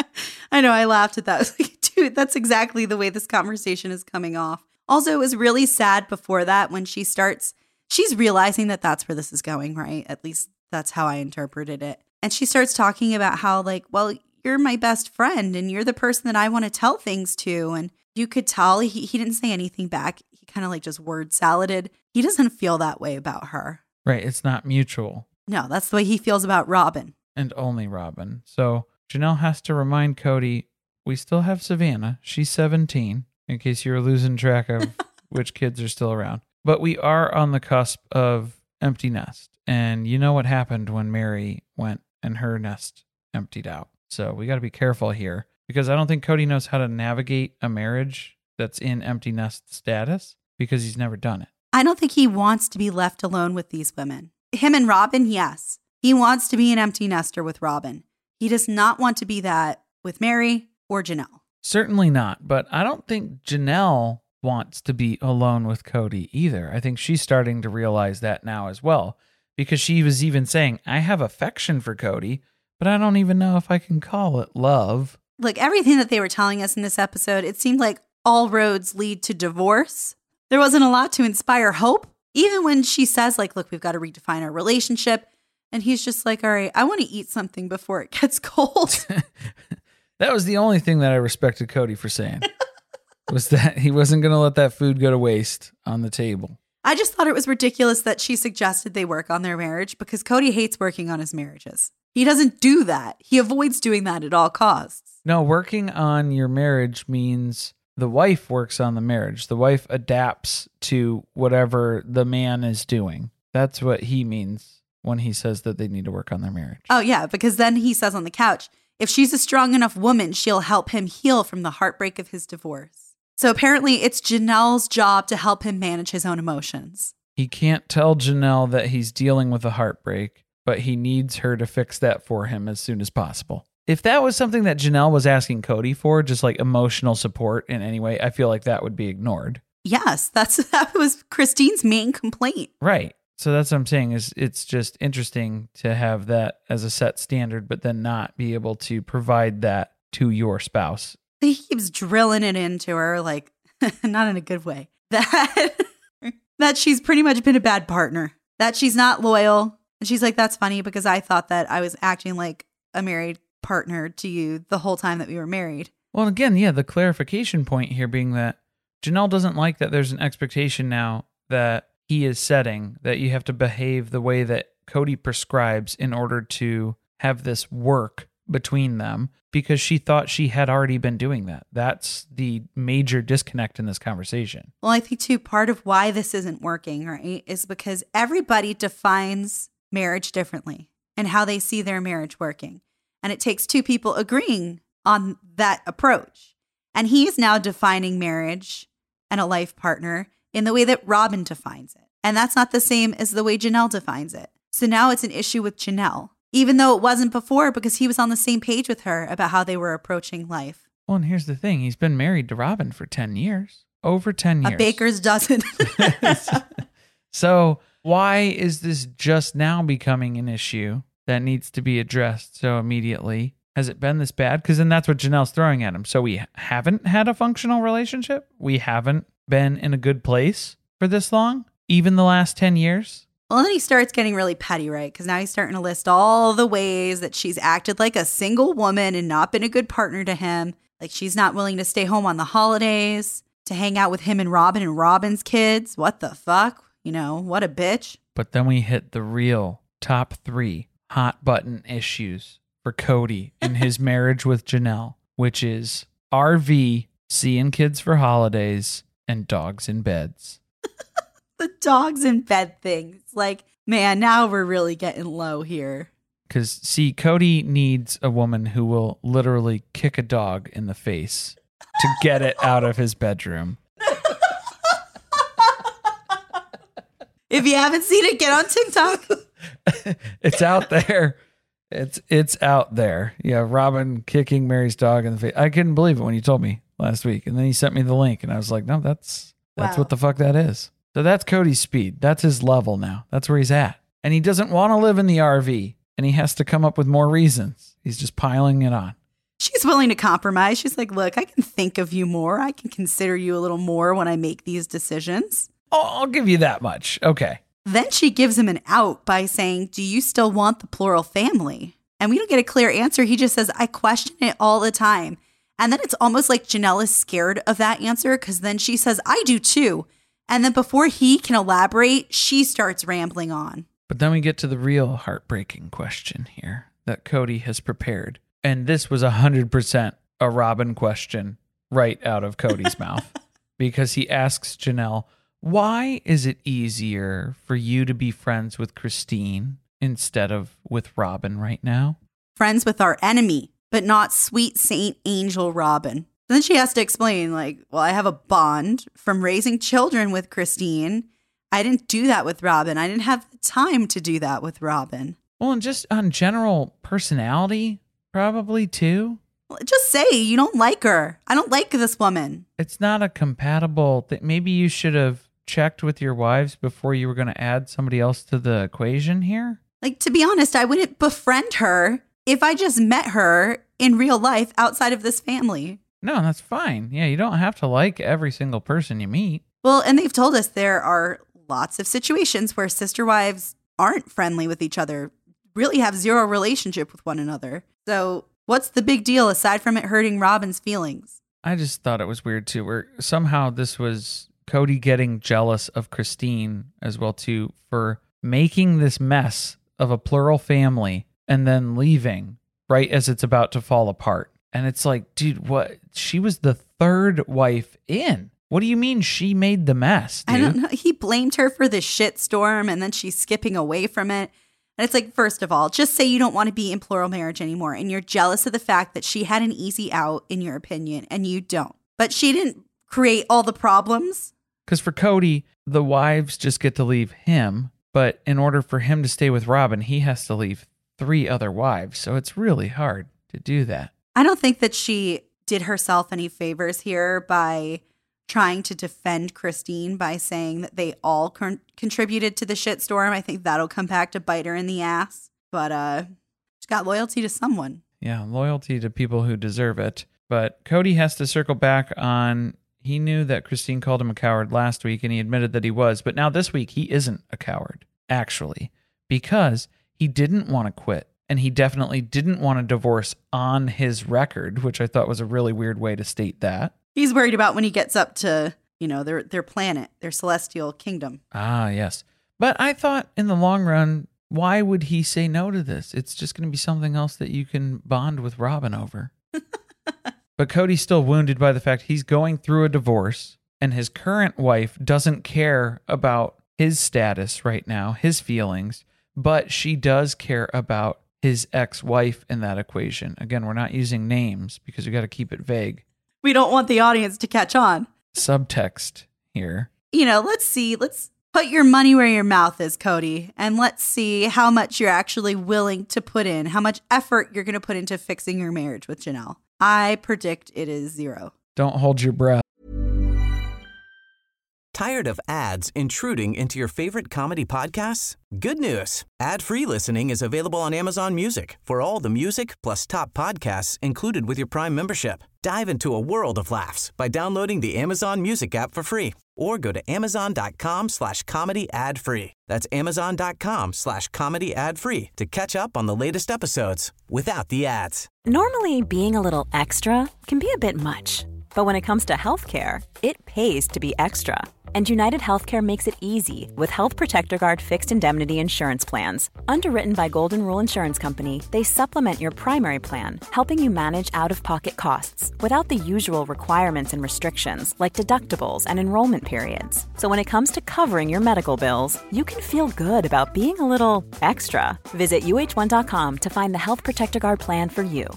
I know, I laughed at that. I was like, dude, that's exactly the way this conversation is coming off. Also, it was really sad before that when she starts, she's realizing that that's where this is going, right? At least that's how I interpreted it. And she starts talking about how, like, well, you're my best friend and you're the person that I want to tell things to. And you could tell he, he didn't say anything back. He kind of like just word saladed. He doesn't feel that way about her. Right. It's not mutual. No, that's the way he feels about Robin. And only Robin. So Janelle has to remind Cody, we still have Savannah. She's seventeen, in case you're losing track of which kids are still around. But we are on the cusp of empty nest. And you know what happened when Mary went and her nest emptied out. So we got to be careful here because I don't think Cody knows how to navigate a marriage that's in empty nest status because he's never done it. I don't think he wants to be left alone with these women. Him and Robin, yes. He wants to be an empty nester with Robin. He does not want to be that with Mary or Janelle. Certainly not. But I don't think Janelle wants to be alone with Cody either. I think she's starting to realize that now as well because she was even saying, I have affection for Cody, but I don't even know if I can call it love. Look, everything that they were telling us in this episode, it seemed like all roads lead to divorce. There wasn't a lot to inspire hope. Even when she says, like, look, we've got to redefine our relationship. And he's just like, all right, I want to eat something before it gets cold. That was the only thing that I respected Cody for saying, was that he wasn't going to let that food go to waste on the table. I just thought it was ridiculous that she suggested they work on their marriage because Cody hates working on his marriages. He doesn't do that. He avoids doing that at all costs. No, working on your marriage means the wife works on the marriage. The wife adapts to whatever the man is doing. That's what he means when he says that they need to work on their marriage. Oh, yeah, because then he says on the couch, if she's a strong enough woman, she'll help him heal from the heartbreak of his divorce. So apparently it's Janelle's job to help him manage his own emotions. He can't tell Janelle that he's dealing with a heartbreak, but he needs her to fix that for him as soon as possible. If that was something that Janelle was asking Cody for, just like emotional support in any way, I feel like that would be ignored. Yes, that's that was Christine's main complaint. Right. So that's what I'm saying is it's just interesting to have that as a set standard, but then not be able to provide that to your spouse. He keeps drilling it into her, like, not in a good way, that, that she's pretty much been a bad partner, that she's not loyal. And she's like, that's funny because I thought that I was acting like a married partner to you the whole time that we were married. Well, again, yeah, the clarification point here being that Janelle doesn't like that there's an expectation now that he is setting that you have to behave the way that Cody prescribes in order to have this work between them because she thought she had already been doing that. That's the major disconnect in this conversation. Well, I think too, part of why this isn't working, right, is because everybody defines marriage differently and how they see their marriage working. And it takes two people agreeing on that approach. And he's now defining marriage and a life partner in the way that Robin defines it. And that's not the same as the way Janelle defines it. So now it's an issue with Janelle, even though it wasn't before because he was on the same page with her about how they were approaching life. Well, and here's the thing. He's been married to Robin for ten years, over ten years. A baker's dozen. So why is this just now becoming an issue that needs to be addressed so immediately? Has it been this bad? Because then that's what Janelle's throwing at him. So we haven't had a functional relationship? We haven't been in a good place for this long? Even the last ten years? Well, then he starts getting really petty, right? Because now he's starting to list all the ways that she's acted like a single woman and not been a good partner to him. Like she's not willing to stay home on the holidays, to hang out with him and Robin and Robin's kids. What the fuck? You know, what a bitch. But then we hit the real top three hot button issues for Cody in his marriage with Janelle, which is R V, seeing kids for holidays, and dogs in beds. The dogs in bed things. Like, man, now we're really getting low here. Because, see, Cody needs a woman who will literally kick a dog in the face to get it out of his bedroom. If you haven't seen it, get on TikTok. It's out there. It's it's out there. Yeah, Robin kicking Mary's dog in the face. I couldn't believe it when you told me last week. And then he sent me the link and I was like, no, that's that's Wow. what the fuck that is. So that's Cody's speed. That's his level now. That's where he's at. And he doesn't want to live in the R V. And he has to come up with more reasons. He's just piling it on. She's willing to compromise. She's like, look, I can think of you more. I can consider you a little more when I make these decisions. Oh, I'll give you that much. Okay. Then she gives him an out by saying, do you still want the plural family? And we don't get a clear answer. He just says, I question it all the time. And then it's almost like Janelle is scared of that answer because then she says, I do too. And then before he can elaborate, she starts rambling on. But then we get to the real heartbreaking question here that Cody has prepared. And this was one hundred percent a Robin question right out of Cody's mouth because he asks Janelle, why is it easier for you to be friends with Christine instead of with Robin right now? Friends with our enemy, but not sweet Saint Angel Robin. Then she has to explain, like, well, I have a bond from raising children with Christine. I didn't do that with Robin. I didn't have the time to do that with Robin. Well, and just on general personality, probably too. Well, just say you don't like her. I don't like this woman. It's not a compatible thing. Maybe you should have checked with your wives before you were going to add somebody else to the equation here. Like, to be honest, I wouldn't befriend her if I just met her in real life outside of this family. No, that's fine. Yeah, you don't have to like every single person you meet. Well, and they've told us there are lots of situations where sister wives aren't friendly with each other, really have zero relationship with one another. So what's the big deal aside from it hurting Robin's feelings? I just thought it was weird too, where somehow this was Cody getting jealous of Christine as well too for making this mess of a plural family and then leaving right as it's about to fall apart. And it's like, dude, what? She was the third wife in. What do you mean she made the mess, dude? I don't know. He blamed her for the shitstorm and then she's skipping away from it. And it's like, first of all, just say you don't want to be in plural marriage anymore and you're jealous of the fact that she had an easy out, in your opinion, and you don't. But she didn't create all the problems. Because for Cody, the wives just get to leave him. But in order for him to stay with Robin, he has to leave three other wives. So it's really hard to do that. I don't think that she did herself any favors here by trying to defend Christine by saying that they all con- contributed to the shitstorm. I think that'll come back to bite her in the ass. But uh, she's got loyalty to someone. Yeah, loyalty to people who deserve it. But Cody has to circle back on, he knew that Christine called him a coward last week and he admitted that he was. But now this week, he isn't a coward, actually, because he didn't want to quit. And he definitely didn't want a divorce on his record, which I thought was a really weird way to state that. He's worried about when he gets up to, you know, their their planet, their celestial kingdom. Ah, yes. But I thought in the long run, Why would he say no to this? It's just going to be something else that you can bond with Robin over. But Cody's still wounded by the fact he's going through a divorce and his current wife doesn't care about his status right now, his feelings, but she does care about his ex-wife in that equation. Again, we're not using names because we got to keep it vague. We don't want the audience to catch on. Subtext here. You know, let's see. Let's put your money where your mouth is, Cody, and let's see how much you're actually willing to put in, how much effort you're going to put into fixing your marriage with Janelle. I predict it is zero. Don't hold your breath. Tired of ads intruding into your favorite comedy podcasts? Good news. Ad-free listening is available on Amazon Music for all the music plus top podcasts included with your Prime membership. Dive into a world of laughs by downloading the Amazon Music app for free or go to amazon.com slash comedy ad free. That's amazon.com slash comedy ad free to catch up on the latest episodes without the ads. Normally, being a little extra can be a bit much. But when it comes to healthcare, it pays to be extra. And United Healthcare makes it easy with Health Protector Guard fixed indemnity insurance plans. Underwritten by Golden Rule Insurance Company, they supplement your primary plan, helping you manage out-of-pocket costs without the usual requirements and restrictions like deductibles and enrollment periods. So when it comes to covering your medical bills, you can feel good about being a little extra. Visit U H one dot com to find the Health Protector Guard plan for you.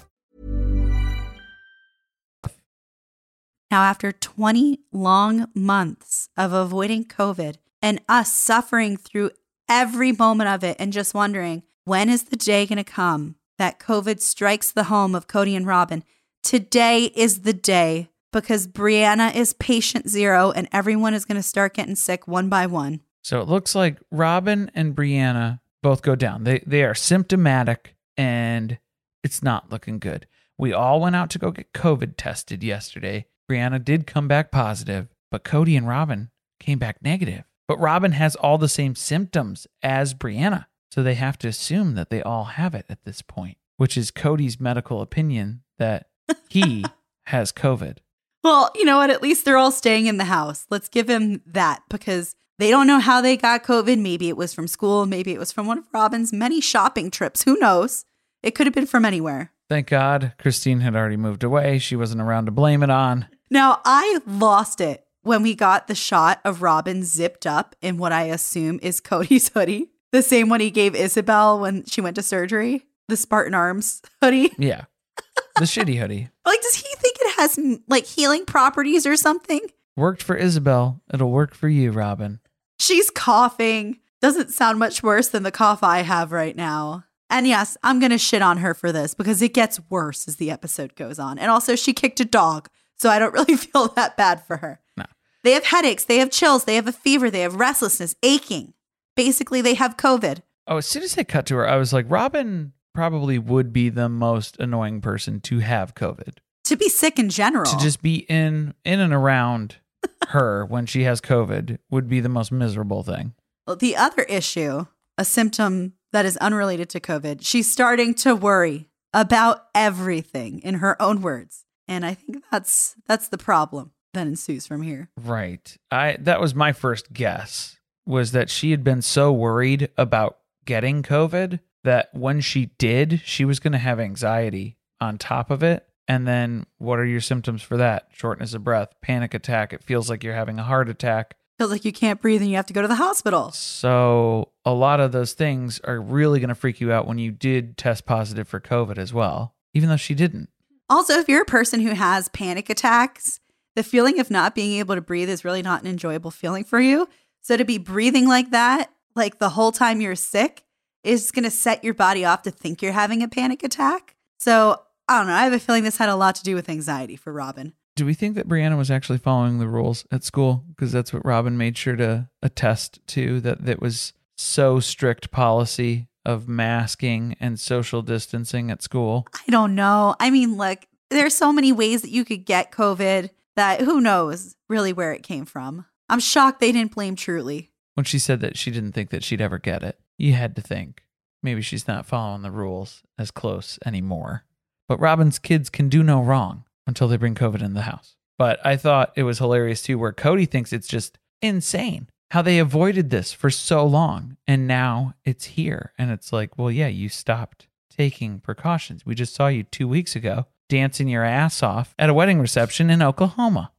Now, after twenty long months of avoiding COVID and us suffering through every moment of it and just wondering, when is the day going to come that COVID strikes the home of Cody and Robin? Today is the day, because Brianna is patient zero and everyone is going to start getting sick one by one. So it looks like Robin and Brianna both go down. They they are symptomatic and it's not looking good. We all went out to go get COVID tested yesterday. Brianna did come back positive, but Cody and Robin came back negative. But Robin has all the same symptoms as Brianna, so they have to assume that they all have it at this point, which is Cody's medical opinion that he has COVID. Well, you know what? At least they're all staying in the house. Let's give him that, because they don't know how they got COVID. Maybe it was from school. Maybe it was from one of Robin's many shopping trips. Who knows? It could have been from anywhere. Thank God Christine had already moved away. She wasn't around to blame it on. Now, I lost it when we got the shot of Robin zipped up in what I assume is Cody's hoodie. The same one he gave Isabel when she went to surgery. The Spartan Arms hoodie. Yeah. The shitty hoodie. Like, does he think it has like healing properties or something? Worked for Isabel. It'll work for you, Robin. She's coughing. Doesn't sound much worse than the cough I have right now. And yes, I'm going to shit on her for this because it gets worse as the episode goes on. And also she kicked a dog. So I don't really feel that bad for her. No. They have headaches. They have chills. They have a fever. They have restlessness, aching. Basically, they have COVID. Oh, as soon as they cut to her, I was like, Robin probably would be the most annoying person to have COVID. To be sick in general. To just be in in and around her when she has COVID would be the most miserable thing. Well, the other issue, a symptom that is unrelated to COVID, she's starting to worry about everything, in her own words. And I think that's that's the problem that ensues from here. Right. I that was my first guess, was that she had been so worried about getting COVID that when she did, she was going to have anxiety on top of it. And then what are your symptoms for that? Shortness of breath, panic attack. It feels like you're having a heart attack. Feels like you can't breathe and you have to go to the hospital. So a lot of those things are really going to freak you out when you did test positive for COVID as well, even though she didn't. Also, if you're a person who has panic attacks, the feeling of not being able to breathe is really not an enjoyable feeling for you. So to be breathing like that, like the whole time you're sick, is going to set your body off to think you're having a panic attack. So I don't know. I have a feeling this had a lot to do with anxiety for Robin. Do we think that Brianna was actually following the rules at school? Because that's what Robin made sure to attest to, that that was so strict policy of masking and social distancing at school. I don't know. I mean, look, there's so many ways that you could get COVID that who knows really where it came from. I'm shocked they didn't blame Truly. When she said that she didn't think that she'd ever get it, you had to think maybe she's not following the rules as close anymore. But Robin's kids can do no wrong until they bring COVID in the house. But I thought it was hilarious too, where Cody thinks it's just insane how they avoided this for so long. And now it's here. And it's like, well, yeah, you stopped taking precautions. We just saw you two weeks ago dancing your ass off at a wedding reception in Oklahoma.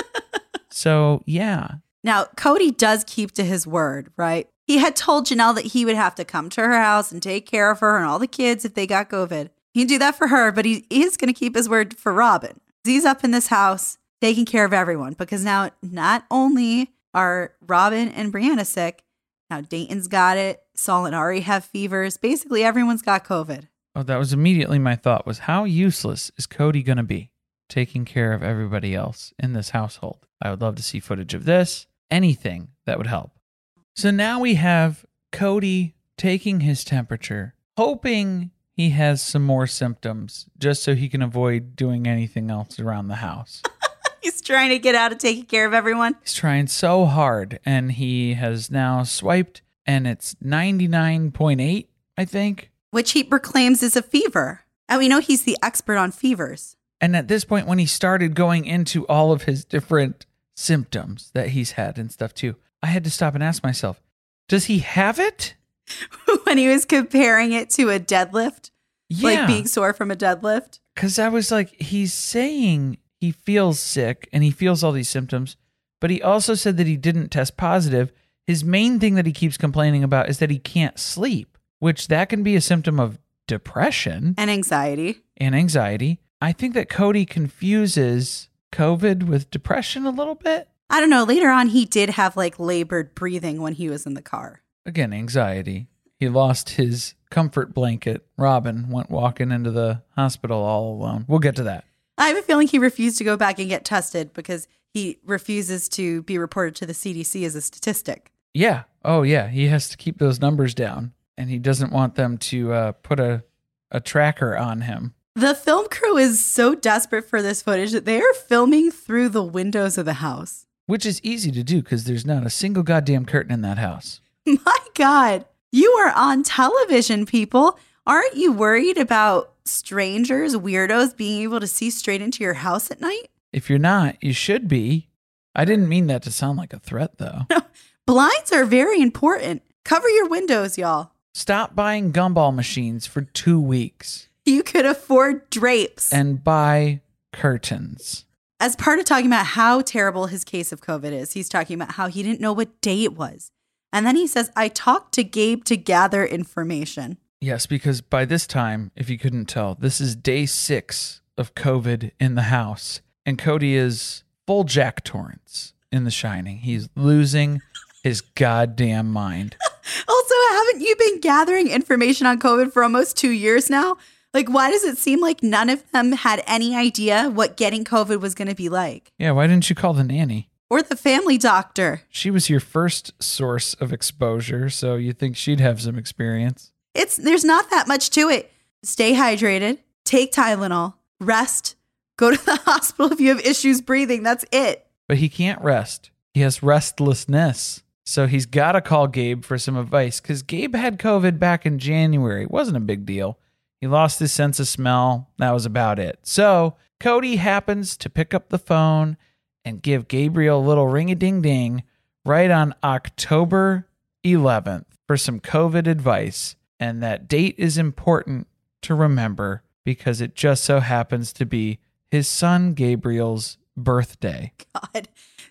So, yeah. Now, Cody does keep to his word, right? He had told Janelle that he would have to come to her house and take care of her and all the kids if they got COVID. He'd do that for her, but he is going to keep his word for Robin. He's up in this house taking care of everyone because now not only are Robin and Brianna sick, now Dayton's got it. Saul and Ari have fevers. Basically, everyone's got COVID. Oh, that was immediately my thought was, how useless is Cody going to be taking care of everybody else in this household? I would love to see footage of this. Anything that would help. So now we have Cody taking his temperature, hoping he has some more symptoms just so he can avoid doing anything else around the house. He's trying to get out of taking care of everyone. He's trying so hard, and he has now swiped, and it's ninety-nine point eight, I think. Which he proclaims is a fever. And we know he's the expert on fevers. And at this point, when he started going into all of his different symptoms that he's had and stuff too, I had to stop and ask myself, does he have it? When he was comparing it to a deadlift? Yeah. Like being sore from a deadlift? Because I was like, he's saying he feels sick and he feels all these symptoms, but he also said that he didn't test positive. His main thing that he keeps complaining about is that he can't sleep, which that can be a symptom of depression. And anxiety. And anxiety. I think that Cody confuses COVID with depression a little bit. I don't know. Later on, he did have like labored breathing when he was in the car. Again, anxiety. He lost his comfort blanket. Robin went walking into the hospital all alone. We'll get to that. I have a feeling he refused to go back and get tested because he refuses to be reported to the C D C as a statistic. Yeah. Oh, yeah. He has to keep those numbers down, and he doesn't want them to uh, put a, a tracker on him. The film crew is so desperate for this footage that they are filming through the windows of the house. Which is easy to do because there's not a single goddamn curtain in that house. My God, you are on television, people. Aren't you worried about strangers, weirdos being able to see straight into your house at night? If you're not, you should be. I didn't mean that to sound like a threat, though. Blinds are very important. Cover your windows, y'all. Stop buying gumball machines for two weeks. You could afford drapes. And buy curtains. As part of talking about how terrible his case of COVID is, he's talking about how he didn't know what day it was. And then he says, I talked to Gabe to gather information. Yes, because by this time, if you couldn't tell, this is day six of COVID in the house. And Cody is full Jack Torrance in The Shining. He's losing his goddamn mind. Also, haven't you been gathering information on COVID for almost two years now? Like, why does it seem like none of them had any idea what getting COVID was going to be like? Yeah, why didn't you call the nanny? Or the family doctor? She was your first source of exposure, so you think she'd have some experience. It's there's not that much to it. Stay hydrated, take Tylenol, rest, go to the hospital if you have issues breathing. That's it. But he can't rest. He has restlessness. So he's got to call Gabe for some advice because Gabe had COVID back in January. It wasn't a big deal. He lost his sense of smell. That was about it. So Cody happens to pick up the phone and give Gabriel a little ring-a-ding-ding right on October eleventh for some COVID advice. And that date is important to remember because it just so happens to be his son Gabriel's birthday. God.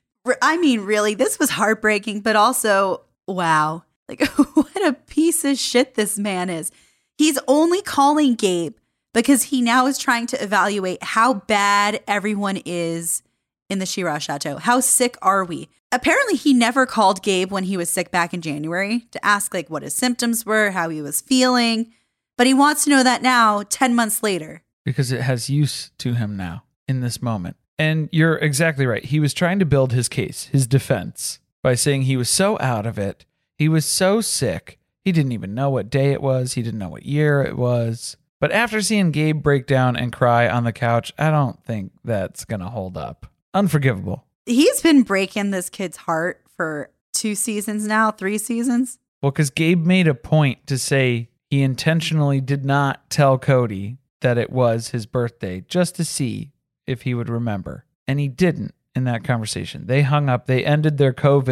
I mean, really, this was heartbreaking, but also, wow. Like, what a piece of shit this man is. He's only calling Gabe because he now is trying to evaluate how bad everyone is in the Shiraz Chateau. How sick are we? Apparently, he never called Gabe when he was sick back in January to ask like what his symptoms were, how he was feeling. But he wants to know that now, ten months later. Because it has use to him now in this moment. And you're exactly right. He was trying to build his case, his defense, by saying he was so out of it. He was so sick. He didn't even know what day it was. He didn't know what year it was. But after seeing Gabe break down and cry on the couch, I don't think that's going to hold up. Unforgivable. He's been breaking this kid's heart for two seasons now, three seasons. Well, because Gabe made a point to say he intentionally did not tell Cody that it was his birthday just to see if he would remember. And he didn't in that conversation. They hung up. They ended their COVID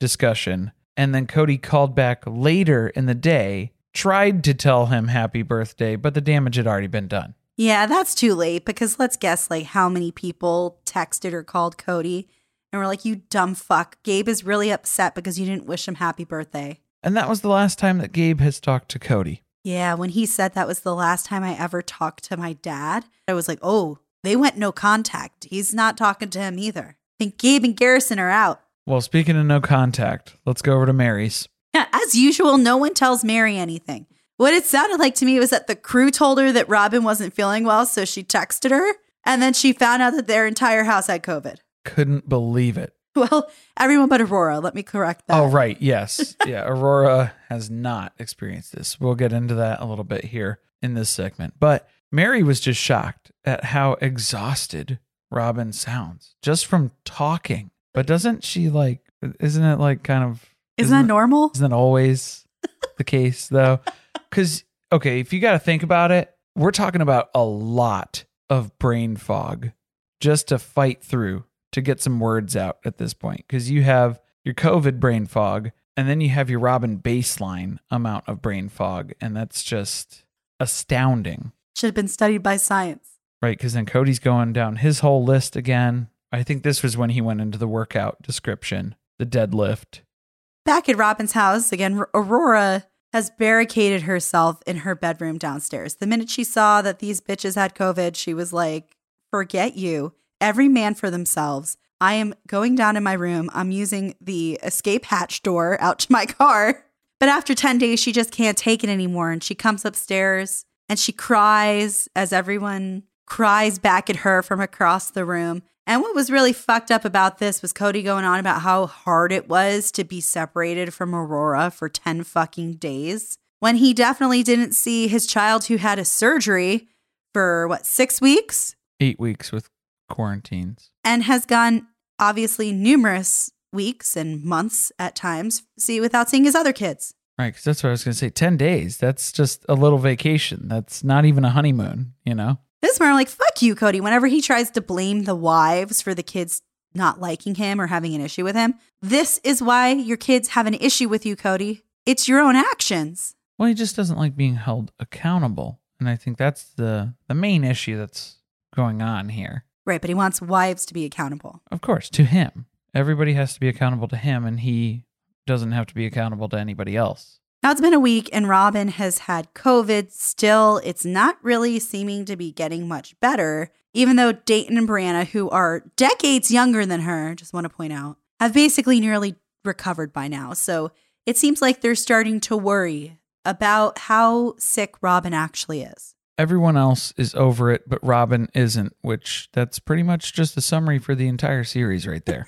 discussion. And then Cody called back later in the day, tried to tell him happy birthday, but the damage had already been done. Yeah, that's too late because let's guess like how many people texted or called Cody and were like, you dumb fuck. Gabe is really upset because you didn't wish him happy birthday. And that was the last time that Gabe has talked to Cody. Yeah, when he said that was the last time I ever talked to my dad, I was like, oh, they went no contact. He's not talking to him either. I think Gabe and Garrison are out. Well, speaking of no contact, let's go over to Mary's. Yeah, as usual, no one tells Mary anything. What it sounded like to me was that the crew told her that Robin wasn't feeling well, so she texted her, and then she found out that their entire house had COVID. Couldn't believe it. Well, everyone but Aurora. Let me correct that. Oh, right. Yes. Yeah. Aurora has not experienced this. We'll get into that a little bit here in this segment. But Mary was just shocked at how exhausted Robin sounds just from talking. But doesn't she like, isn't it like kind of. Isn't, isn't that normal? Isn't that always the case though? Because, okay, if you got to think about it, we're talking about a lot of brain fog just to fight through to get some words out at this point. Because you have your COVID brain fog, and then you have your Robin baseline amount of brain fog. And that's just astounding. Should have been studied by science. Right, because then Cody's going down his whole list again. I think this was when he went into the workout description, the deadlift. Back at Robin's house, again, Aurora has barricaded herself in her bedroom downstairs. The minute she saw that these bitches had COVID, she was like, forget you. Every man for themselves. I am going down in my room. I'm using the escape hatch door out to my car. But after ten days, she just can't take it anymore. And she comes upstairs and she cries as everyone cries back at her from across the room. And what was really fucked up about this was Cody going on about how hard it was to be separated from Aurora for ten fucking days when he definitely didn't see his child who had a surgery for what, six weeks? Eight weeks with quarantines. And has gone obviously numerous weeks and months at times, see, without seeing his other kids. Right, because that's what I was going to say. ten days, that's just a little vacation. That's not even a honeymoon, you know? This is where I'm like, fuck you, Cody. Whenever he tries to blame the wives for the kids not liking him or having an issue with him, this is why your kids have an issue with you, Cody. It's your own actions. Well, he just doesn't like being held accountable. And I think that's the, the main issue that's going on here. Right, but he wants wives to be accountable. Of course, to him. Everybody has to be accountable to him, and he doesn't have to be accountable to anybody else. Now it's been a week and Robin has had COVID. Still, it's not really seeming to be getting much better, even though Dayton and Brianna, who are decades younger than her, just want to point out, have basically nearly recovered by now. So it seems like they're starting to worry about how sick Robin actually is. Everyone else is over it, but Robin isn't, which that's pretty much just a summary for the entire series right there.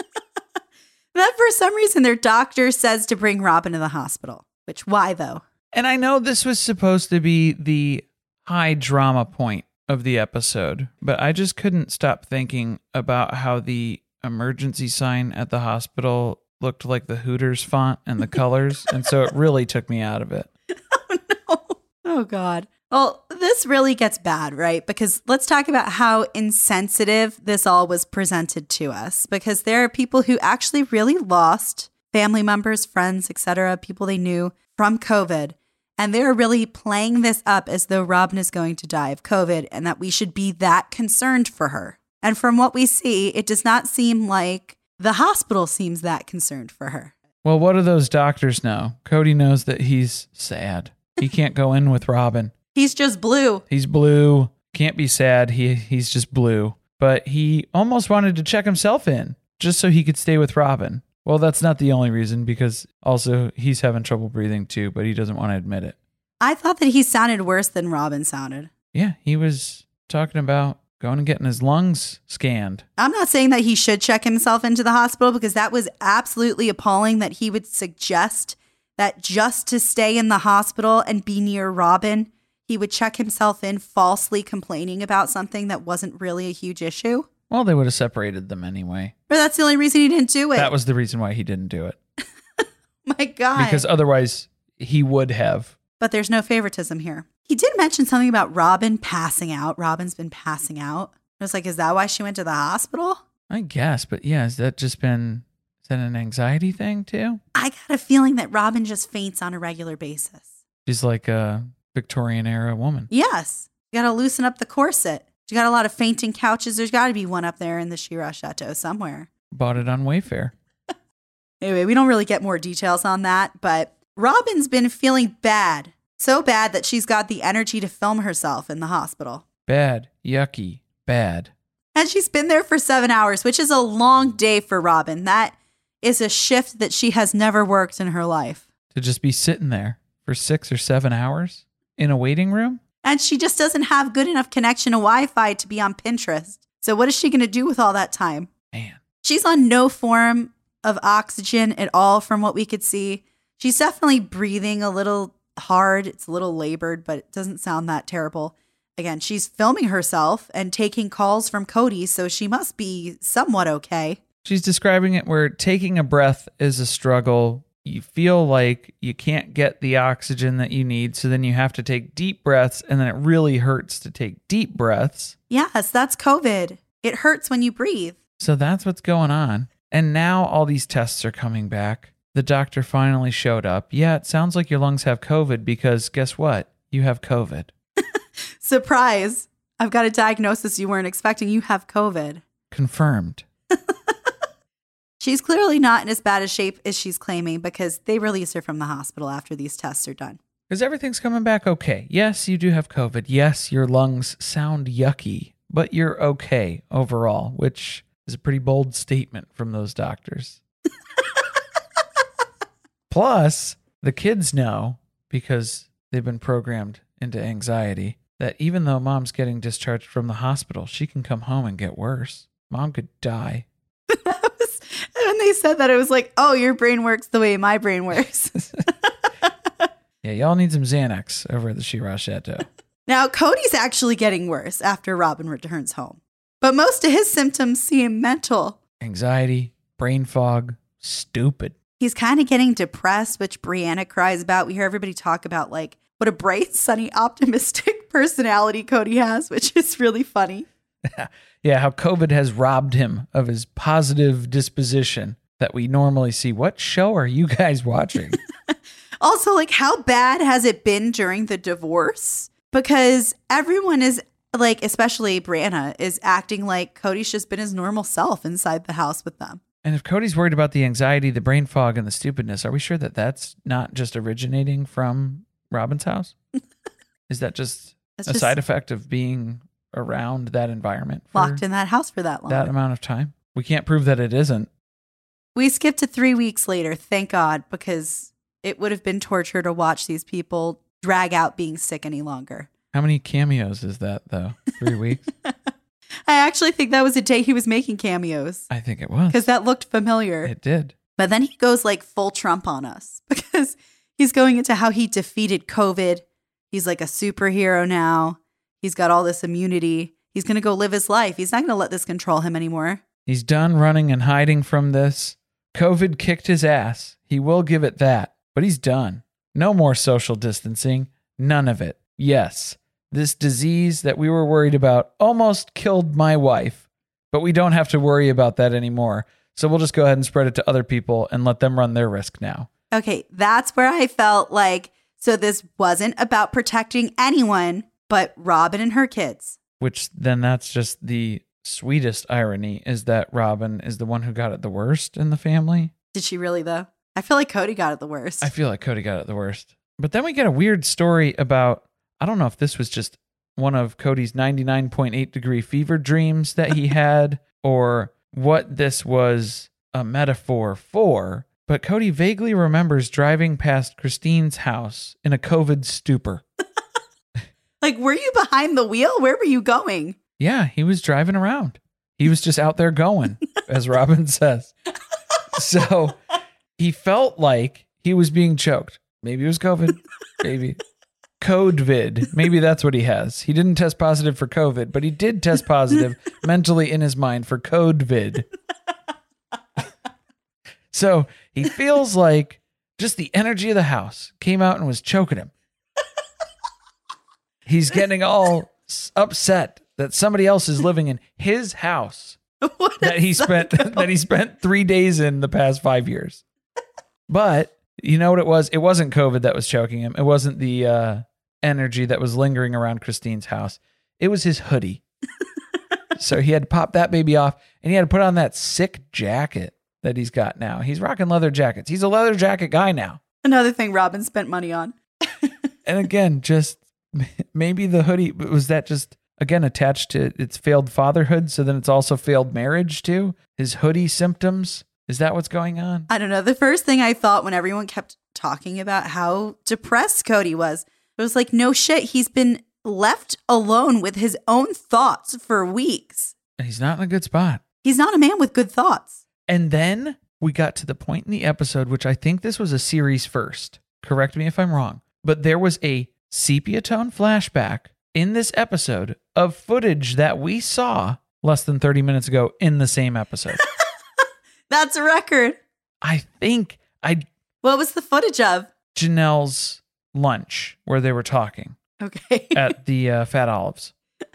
That for some reason their doctor says to bring Robin to the hospital. Which, why though? And I know this was supposed to be the high drama point of the episode, but I just couldn't stop thinking about how the emergency sign at the hospital looked like the Hooters font and the colors. And so it really took me out of it. Oh, no. Oh, God. Well, this really gets bad, right? Because let's talk about how insensitive this all was presented to us. Because there are people who actually really lost family members, friends, et cetera, people they knew from COVID. And they're really playing this up as though Robin is going to die of COVID and that we should be that concerned for her. And from what we see, it does not seem like the hospital seems that concerned for her. Well, what do those doctors know? Cody knows that he's sad. He can't go in with Robin. He's just blue. He's blue. Can't be sad. He He's just blue. But he almost wanted to check himself in just so he could stay with Robin. Well, that's not the only reason, because also he's having trouble breathing too, but he doesn't want to admit it. I thought that he sounded worse than Robin sounded. Yeah, he was talking about going and getting his lungs scanned. I'm not saying that he should check himself into the hospital, because that was absolutely appalling that he would suggest that just to stay in the hospital and be near Robin, he would check himself in falsely complaining about something that wasn't really a huge issue. Well, they would have separated them anyway. But that's the only reason he didn't do it. That was the reason why he didn't do it. My God. Because otherwise he would have. But there's no favoritism here. He did mention something about Robin passing out. Robin's been passing out. I was like, is that why she went to the hospital? I guess, but yeah, has that just been Is that an anxiety thing too? I got a feeling that Robin just faints on a regular basis. She's like a Victorian era woman. Yes. You got to loosen up the corset. You got a lot of fainting couches. There's got to be one up there in the Shiraz Chateau somewhere. Bought it on Wayfair. Anyway, we don't really get more details on that, but Robin's been feeling bad. So bad that she's got the energy to film herself in the hospital. Bad. Yucky. Bad. And she's been there for seven hours, which is a long day for Robin. That is a shift that she has never worked in her life. To just be sitting there for six or seven hours in a waiting room? And she just doesn't have good enough connection to Wi-Fi to be on Pinterest. So what is she going to do with all that time? Man. She's on no form of oxygen at all from what we could see. She's definitely breathing a little hard. It's a little labored, but it doesn't sound that terrible. Again, she's filming herself and taking calls from Cody, so she must be somewhat okay. She's describing it where taking a breath is a struggle. You feel like you can't get the oxygen that you need, so then you have to take deep breaths, and then it really hurts to take deep breaths. Yes, that's COVID. It hurts when you breathe. So that's what's going on. And now all these tests are coming back. The doctor finally showed up. Yeah, it sounds like your lungs have COVID because guess what? You have COVID. Surprise. I've got a diagnosis you weren't expecting. You have COVID. Confirmed. She's clearly not in as bad a shape as she's claiming because they release her from the hospital after these tests are done. Because everything's coming back okay. Yes, you do have COVID. Yes, your lungs sound yucky, but you're okay overall, which is a pretty bold statement from those doctors. Plus, the kids know, because they've been programmed into anxiety, that even though mom's getting discharged from the hospital, she can come home and get worse. Mom could die. When they said that, it was like, oh, your brain works the way my brain works. Yeah, y'all need some Xanax over at the Shiraz Chateau. Now, Cody's actually getting worse after Robin returns home. But most of his symptoms seem mental. Anxiety, brain fog, stupid. He's kind of getting depressed, which Brianna cries about. We hear everybody talk about like what a bright, sunny, optimistic personality Cody has, which is really funny. Yeah, how COVID has robbed him of his positive disposition that we normally see. What show are you guys watching? Also, like, how bad has it been during the divorce? Because everyone is like, especially Brianna, is acting like Cody's just been his normal self inside the house with them. And if Cody's worried about the anxiety, the brain fog, and the stupidness, are we sure that that's not just originating from Robin's house? Is that just That's a just side effect of being around that environment? For locked in that house for that long. that amount of time? We can't prove that it isn't. We skipped to three weeks later, thank God, because it would have been torture to watch these people drag out being sick any longer. How many cameos is that, though? Three weeks? I actually think that was a day he was making cameos. I think it was. Because that looked familiar. It did. But then he goes like full Trump on us because he's going into how he defeated COVID. He's like a superhero now. He's got all this immunity. He's going to go live his life. He's not going to let this control him anymore. He's done running and hiding from this. COVID kicked his ass. He will give it that. But he's done. No more social distancing. None of it. Yes, this disease that we were worried about almost killed my wife, but we don't have to worry about that anymore. So we'll just go ahead and spread it to other people and let them run their risk now. Okay, that's where I felt like, so this wasn't about protecting anyone but Robin and her kids. Which then that's just the sweetest irony, is that Robin is the one who got it the worst in the family. Did she really, though? I feel like Cody got it the worst. I feel like Cody got it the worst. But then we get a weird story about, I don't know if this was just one of Cody's ninety-nine point eight degree fever dreams that he had, or what this was a metaphor for, but Cody vaguely remembers driving past Christine's house in a COVID stupor. Like, were you behind the wheel? Where were you going? Yeah, he was driving around. He was just out there going, as Robin says. So he felt like he was being choked. Maybe it was COVID. Maybe. CODEvid. Maybe that's what he has. He didn't test positive for COVID, but he did test positive mentally in his mind for CODEvid. So he feels like just the energy of the house came out and was choking him. He's getting all upset that somebody else is living in his house What that a he spent psycho. that he spent three days in the past five years. But you know what it was? It wasn't COVID that was choking him. It wasn't the uh, energy that was lingering around Christine's house. It was his hoodie. So he had to pop that baby off, and he had to put on that sick jacket that he's got now. He's rocking leather jackets. He's a leather jacket guy now. Another thing Robin spent money on. And again, just maybe the hoodie, was that just, again, attached to its failed fatherhood? So then it's also failed marriage too? His hoodie symptoms? Is that what's going on? I don't know. The first thing I thought when everyone kept talking about how depressed Cody was, it was like, no shit. He's been left alone with his own thoughts for weeks. He's not in a good spot. He's not a man with good thoughts. And then we got to the point in the episode, which I think this was a series first. Correct me if I'm wrong. But there was a sepia tone flashback in this episode of footage that we saw less than thirty minutes ago in the same episode. That's a record. I think I What was the footage of? Janelle's lunch where they were talking Okay. at the uh, Fat Olives.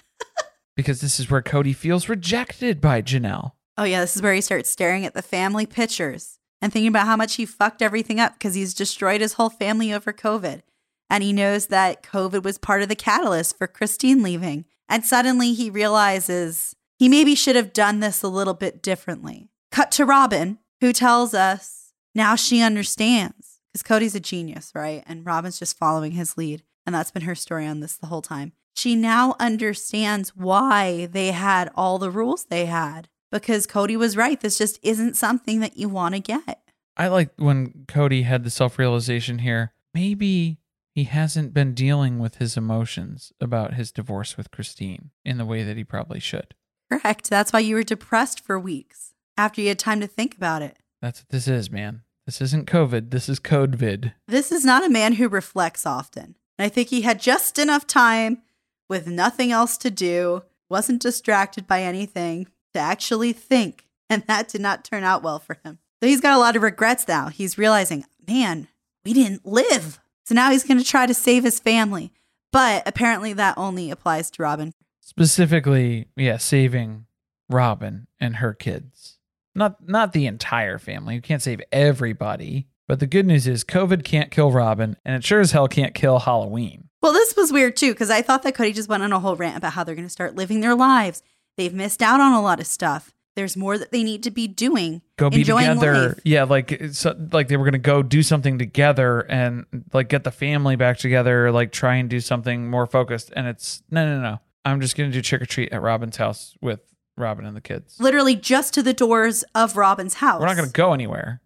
Because this is where Cody feels rejected by Janelle. Oh, yeah. This is where he starts staring at the family pictures and thinking about how much he fucked everything up because he's destroyed his whole family over COVID. And he knows that COVID was part of the catalyst for Christine leaving. And suddenly he realizes he maybe should have done this a little bit differently. Cut to Robin, who tells us now she understands. Because Cody's a genius, right? And Robin's just following his lead. And that's been her story on this the whole time. She now understands why they had all the rules they had. Because Cody was right. This just isn't something that you want to get. I like when Cody had the self-realization here. Maybe he hasn't been dealing with his emotions about his divorce with Christine in the way that he probably should. Correct. That's why you were depressed for weeks after you had time to think about it. That's what this is, man. This isn't COVID. This is CODEvid. This is not a man who reflects often. And I think he had just enough time with nothing else to do, wasn't distracted by anything, to actually think. And that did not turn out well for him. So he's got a lot of regrets now. He's realizing, man, we didn't live. So now he's going to try to save his family. But apparently that only applies to Robin. Specifically, yeah, saving Robin and her kids. Not not the entire family. You can't save everybody. But the good news is COVID can't kill Robin, and it sure as hell can't kill Halloween. Well, this was weird too, because I thought that Cody just went on a whole rant about how they're going to start living their lives. They've missed out on a lot of stuff. There's more that they need to be doing. Go be enjoying together. life. Yeah, like so, like they were going to go do something together and like get the family back together, like try and do something more focused. And it's no, no, no. I'm just going to do trick or treat at Robin's house with Robin and the kids. Literally just to the doors of Robin's house. We're not going to go anywhere.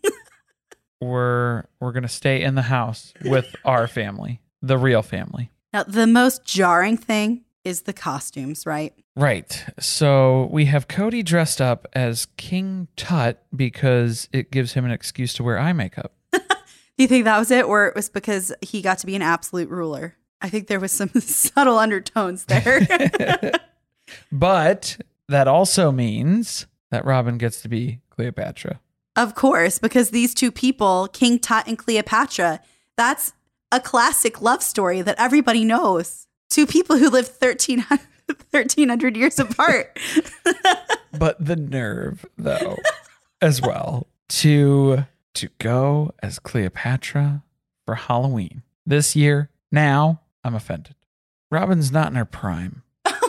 we're we're going to stay in the house with our family, the real family. Now, the most jarring thing is the costumes, right? Right. So we have Cody dressed up as King Tut because it gives him an excuse to wear eye makeup. Do you think that was it, or it was because he got to be an absolute ruler? I think there was some subtle undertones there. But that also means that Robin gets to be Cleopatra. Of course, because these two people, King Tut and Cleopatra, that's a classic love story that everybody knows. Two people who lived thirteen hundred years apart. But the nerve, though, as well, to to go as Cleopatra for Halloween this year. Now, I'm offended. Robin's not in her prime.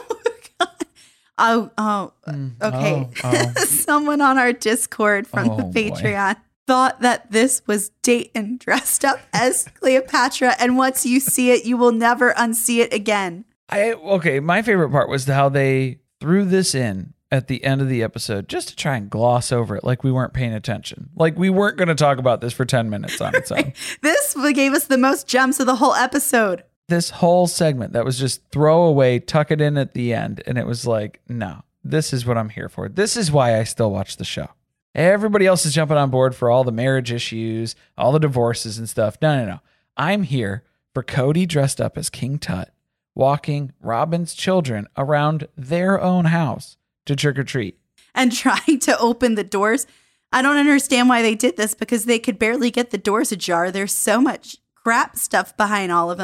Oh, oh, okay. Oh, oh. Someone on our Discord from Oh, the Patreon boy. thought that this was Dayton dressed up as Cleopatra, and once you see it, you will never unsee it again. I okay, my favorite part was how they threw this in at the end of the episode just to try and gloss over it like we weren't paying attention. Like we weren't going to talk about this for ten minutes on its own. This gave us the most gems of the whole episode. This whole segment that was just throw away, tuck it in at the end. And it was like, no, this is what I'm here for. This is why I still watch the show. Everybody else is jumping on board for all the marriage issues, all the divorces and stuff. No, no, no. I'm here for Cody dressed up as King Tut, walking Robin's children around their own house to trick or treat. And trying to open the doors. I don't understand why they did this because they could barely get the doors ajar. There's so much crap stuff behind all of them.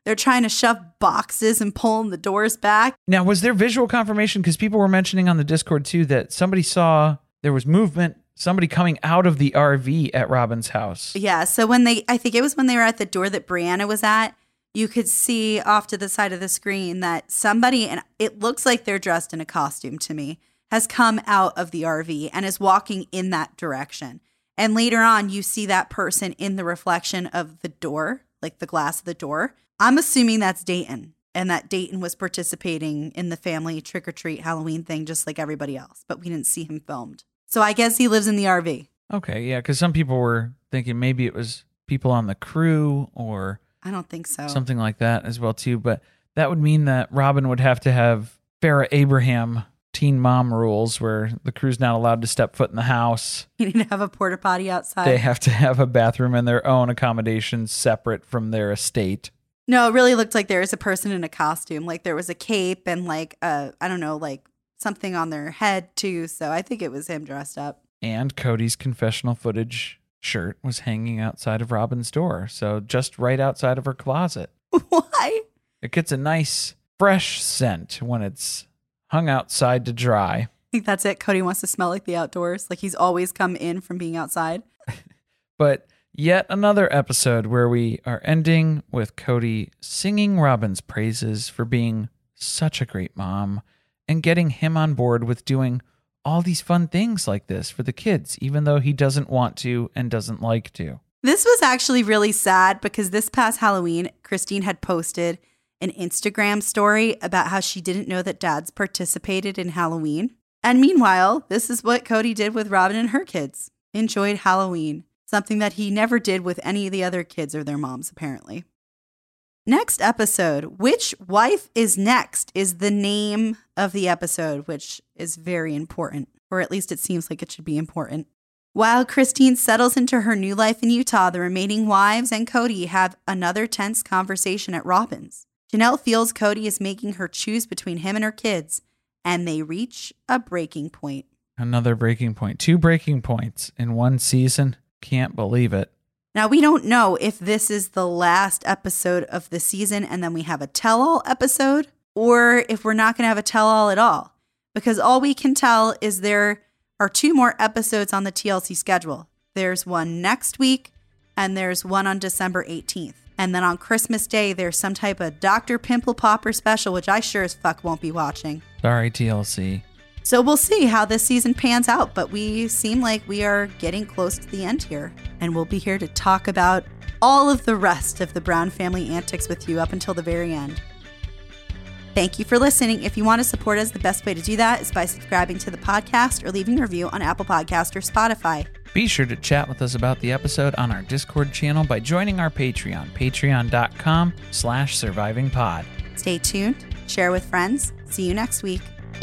They're trying to shove boxes and pulling the doors back. Now, was there visual confirmation? Because people were mentioning on the Discord too that somebody saw there was movement, somebody coming out of the R V at Robin's house. Yeah. So when they, I think it was when they were at the door that Brianna was at, you could see off to the side of the screen that somebody, and it looks like they're dressed in a costume to me, has come out of the R V and is walking in that direction. And later on, you see that person in the reflection of the door, like the glass of the door. I'm assuming that's Dayton, and that Dayton was participating in the family trick-or-treat Halloween thing just like everybody else, but we didn't see him filmed. So I guess he lives in the R V. Okay, yeah, because some people were thinking maybe it was people on the crew or I don't think so. Something like that as well, too. But that would mean that Robin would have to have Farrah Abraham teen mom rules where the crew's not allowed to step foot in the house. You need to have a porta potty outside. They have to have a bathroom and their own accommodations separate from their estate. No, it really looked like there was a person in a costume. Like there was a cape and like, a, I don't know, like something on their head too. So I think it was him dressed up. And Cody's confessional footage shirt was hanging outside of Robin's door. So just right outside of her closet. Why? It gets a nice fresh scent when it's hung outside to dry. I think that's it. Cody wants to smell like the outdoors. Like he's always come in from being outside. But yet another episode where we are ending with Cody singing Robin's praises for being such a great mom and getting him on board with doing all these fun things like this for the kids, even though he doesn't want to and doesn't like to. This was actually really sad because this past Halloween, Christine had posted an Instagram story about how she didn't know that dads participated in Halloween. And meanwhile, this is what Cody did with Robin and her kids. Enjoyed Halloween. Something that he never did with any of the other kids or their moms, apparently. Next episode, Which Wife is Next, is the name of the episode, which is very important, or at least it seems like it should be important. While Christine settles into her new life in Utah, the remaining wives and Cody have another tense conversation at Robin's. Janelle feels Cody is making her choose between him and her kids, and they reach a breaking point. Another breaking point. Two breaking points in one season. Can't believe it. Now, we don't know if this is the last episode of the season and then we have a tell-all episode, or if we're not going to have a tell-all at all. Because all we can tell is there are two more episodes on the T L C schedule. There's one next week, and there's one on December eighteenth. And then on Christmas Day, there's some type of Doctor Pimple Popper special, which I sure as fuck won't be watching. Sorry, T L C. So we'll see how this season pans out, but we seem like we are getting close to the end here. And we'll be here to talk about all of the rest of the Brown family antics with you up until the very end. Thank you for listening. If you want to support us, the best way to do that is by subscribing to the podcast or leaving a review on Apple Podcasts or Spotify. Be sure to chat with us about the episode on our Discord channel by joining our Patreon, patreon.com slash survivingpod. Stay tuned, share with friends. See you next week.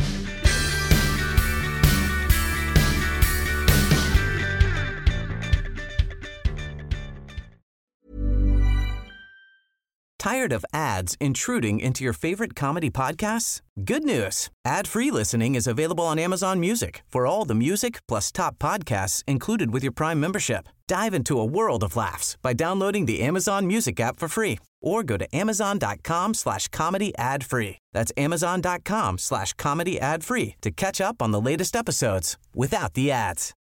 Tired of ads intruding into your favorite comedy podcasts? Good news. Ad-free listening is available on Amazon Music for all the music plus top podcasts included with your Prime membership. Dive into a world of laughs by downloading the Amazon Music app for free or go to amazon.com slash comedy ad free. That's amazon.com slash comedy ad free to catch up on the latest episodes without the ads.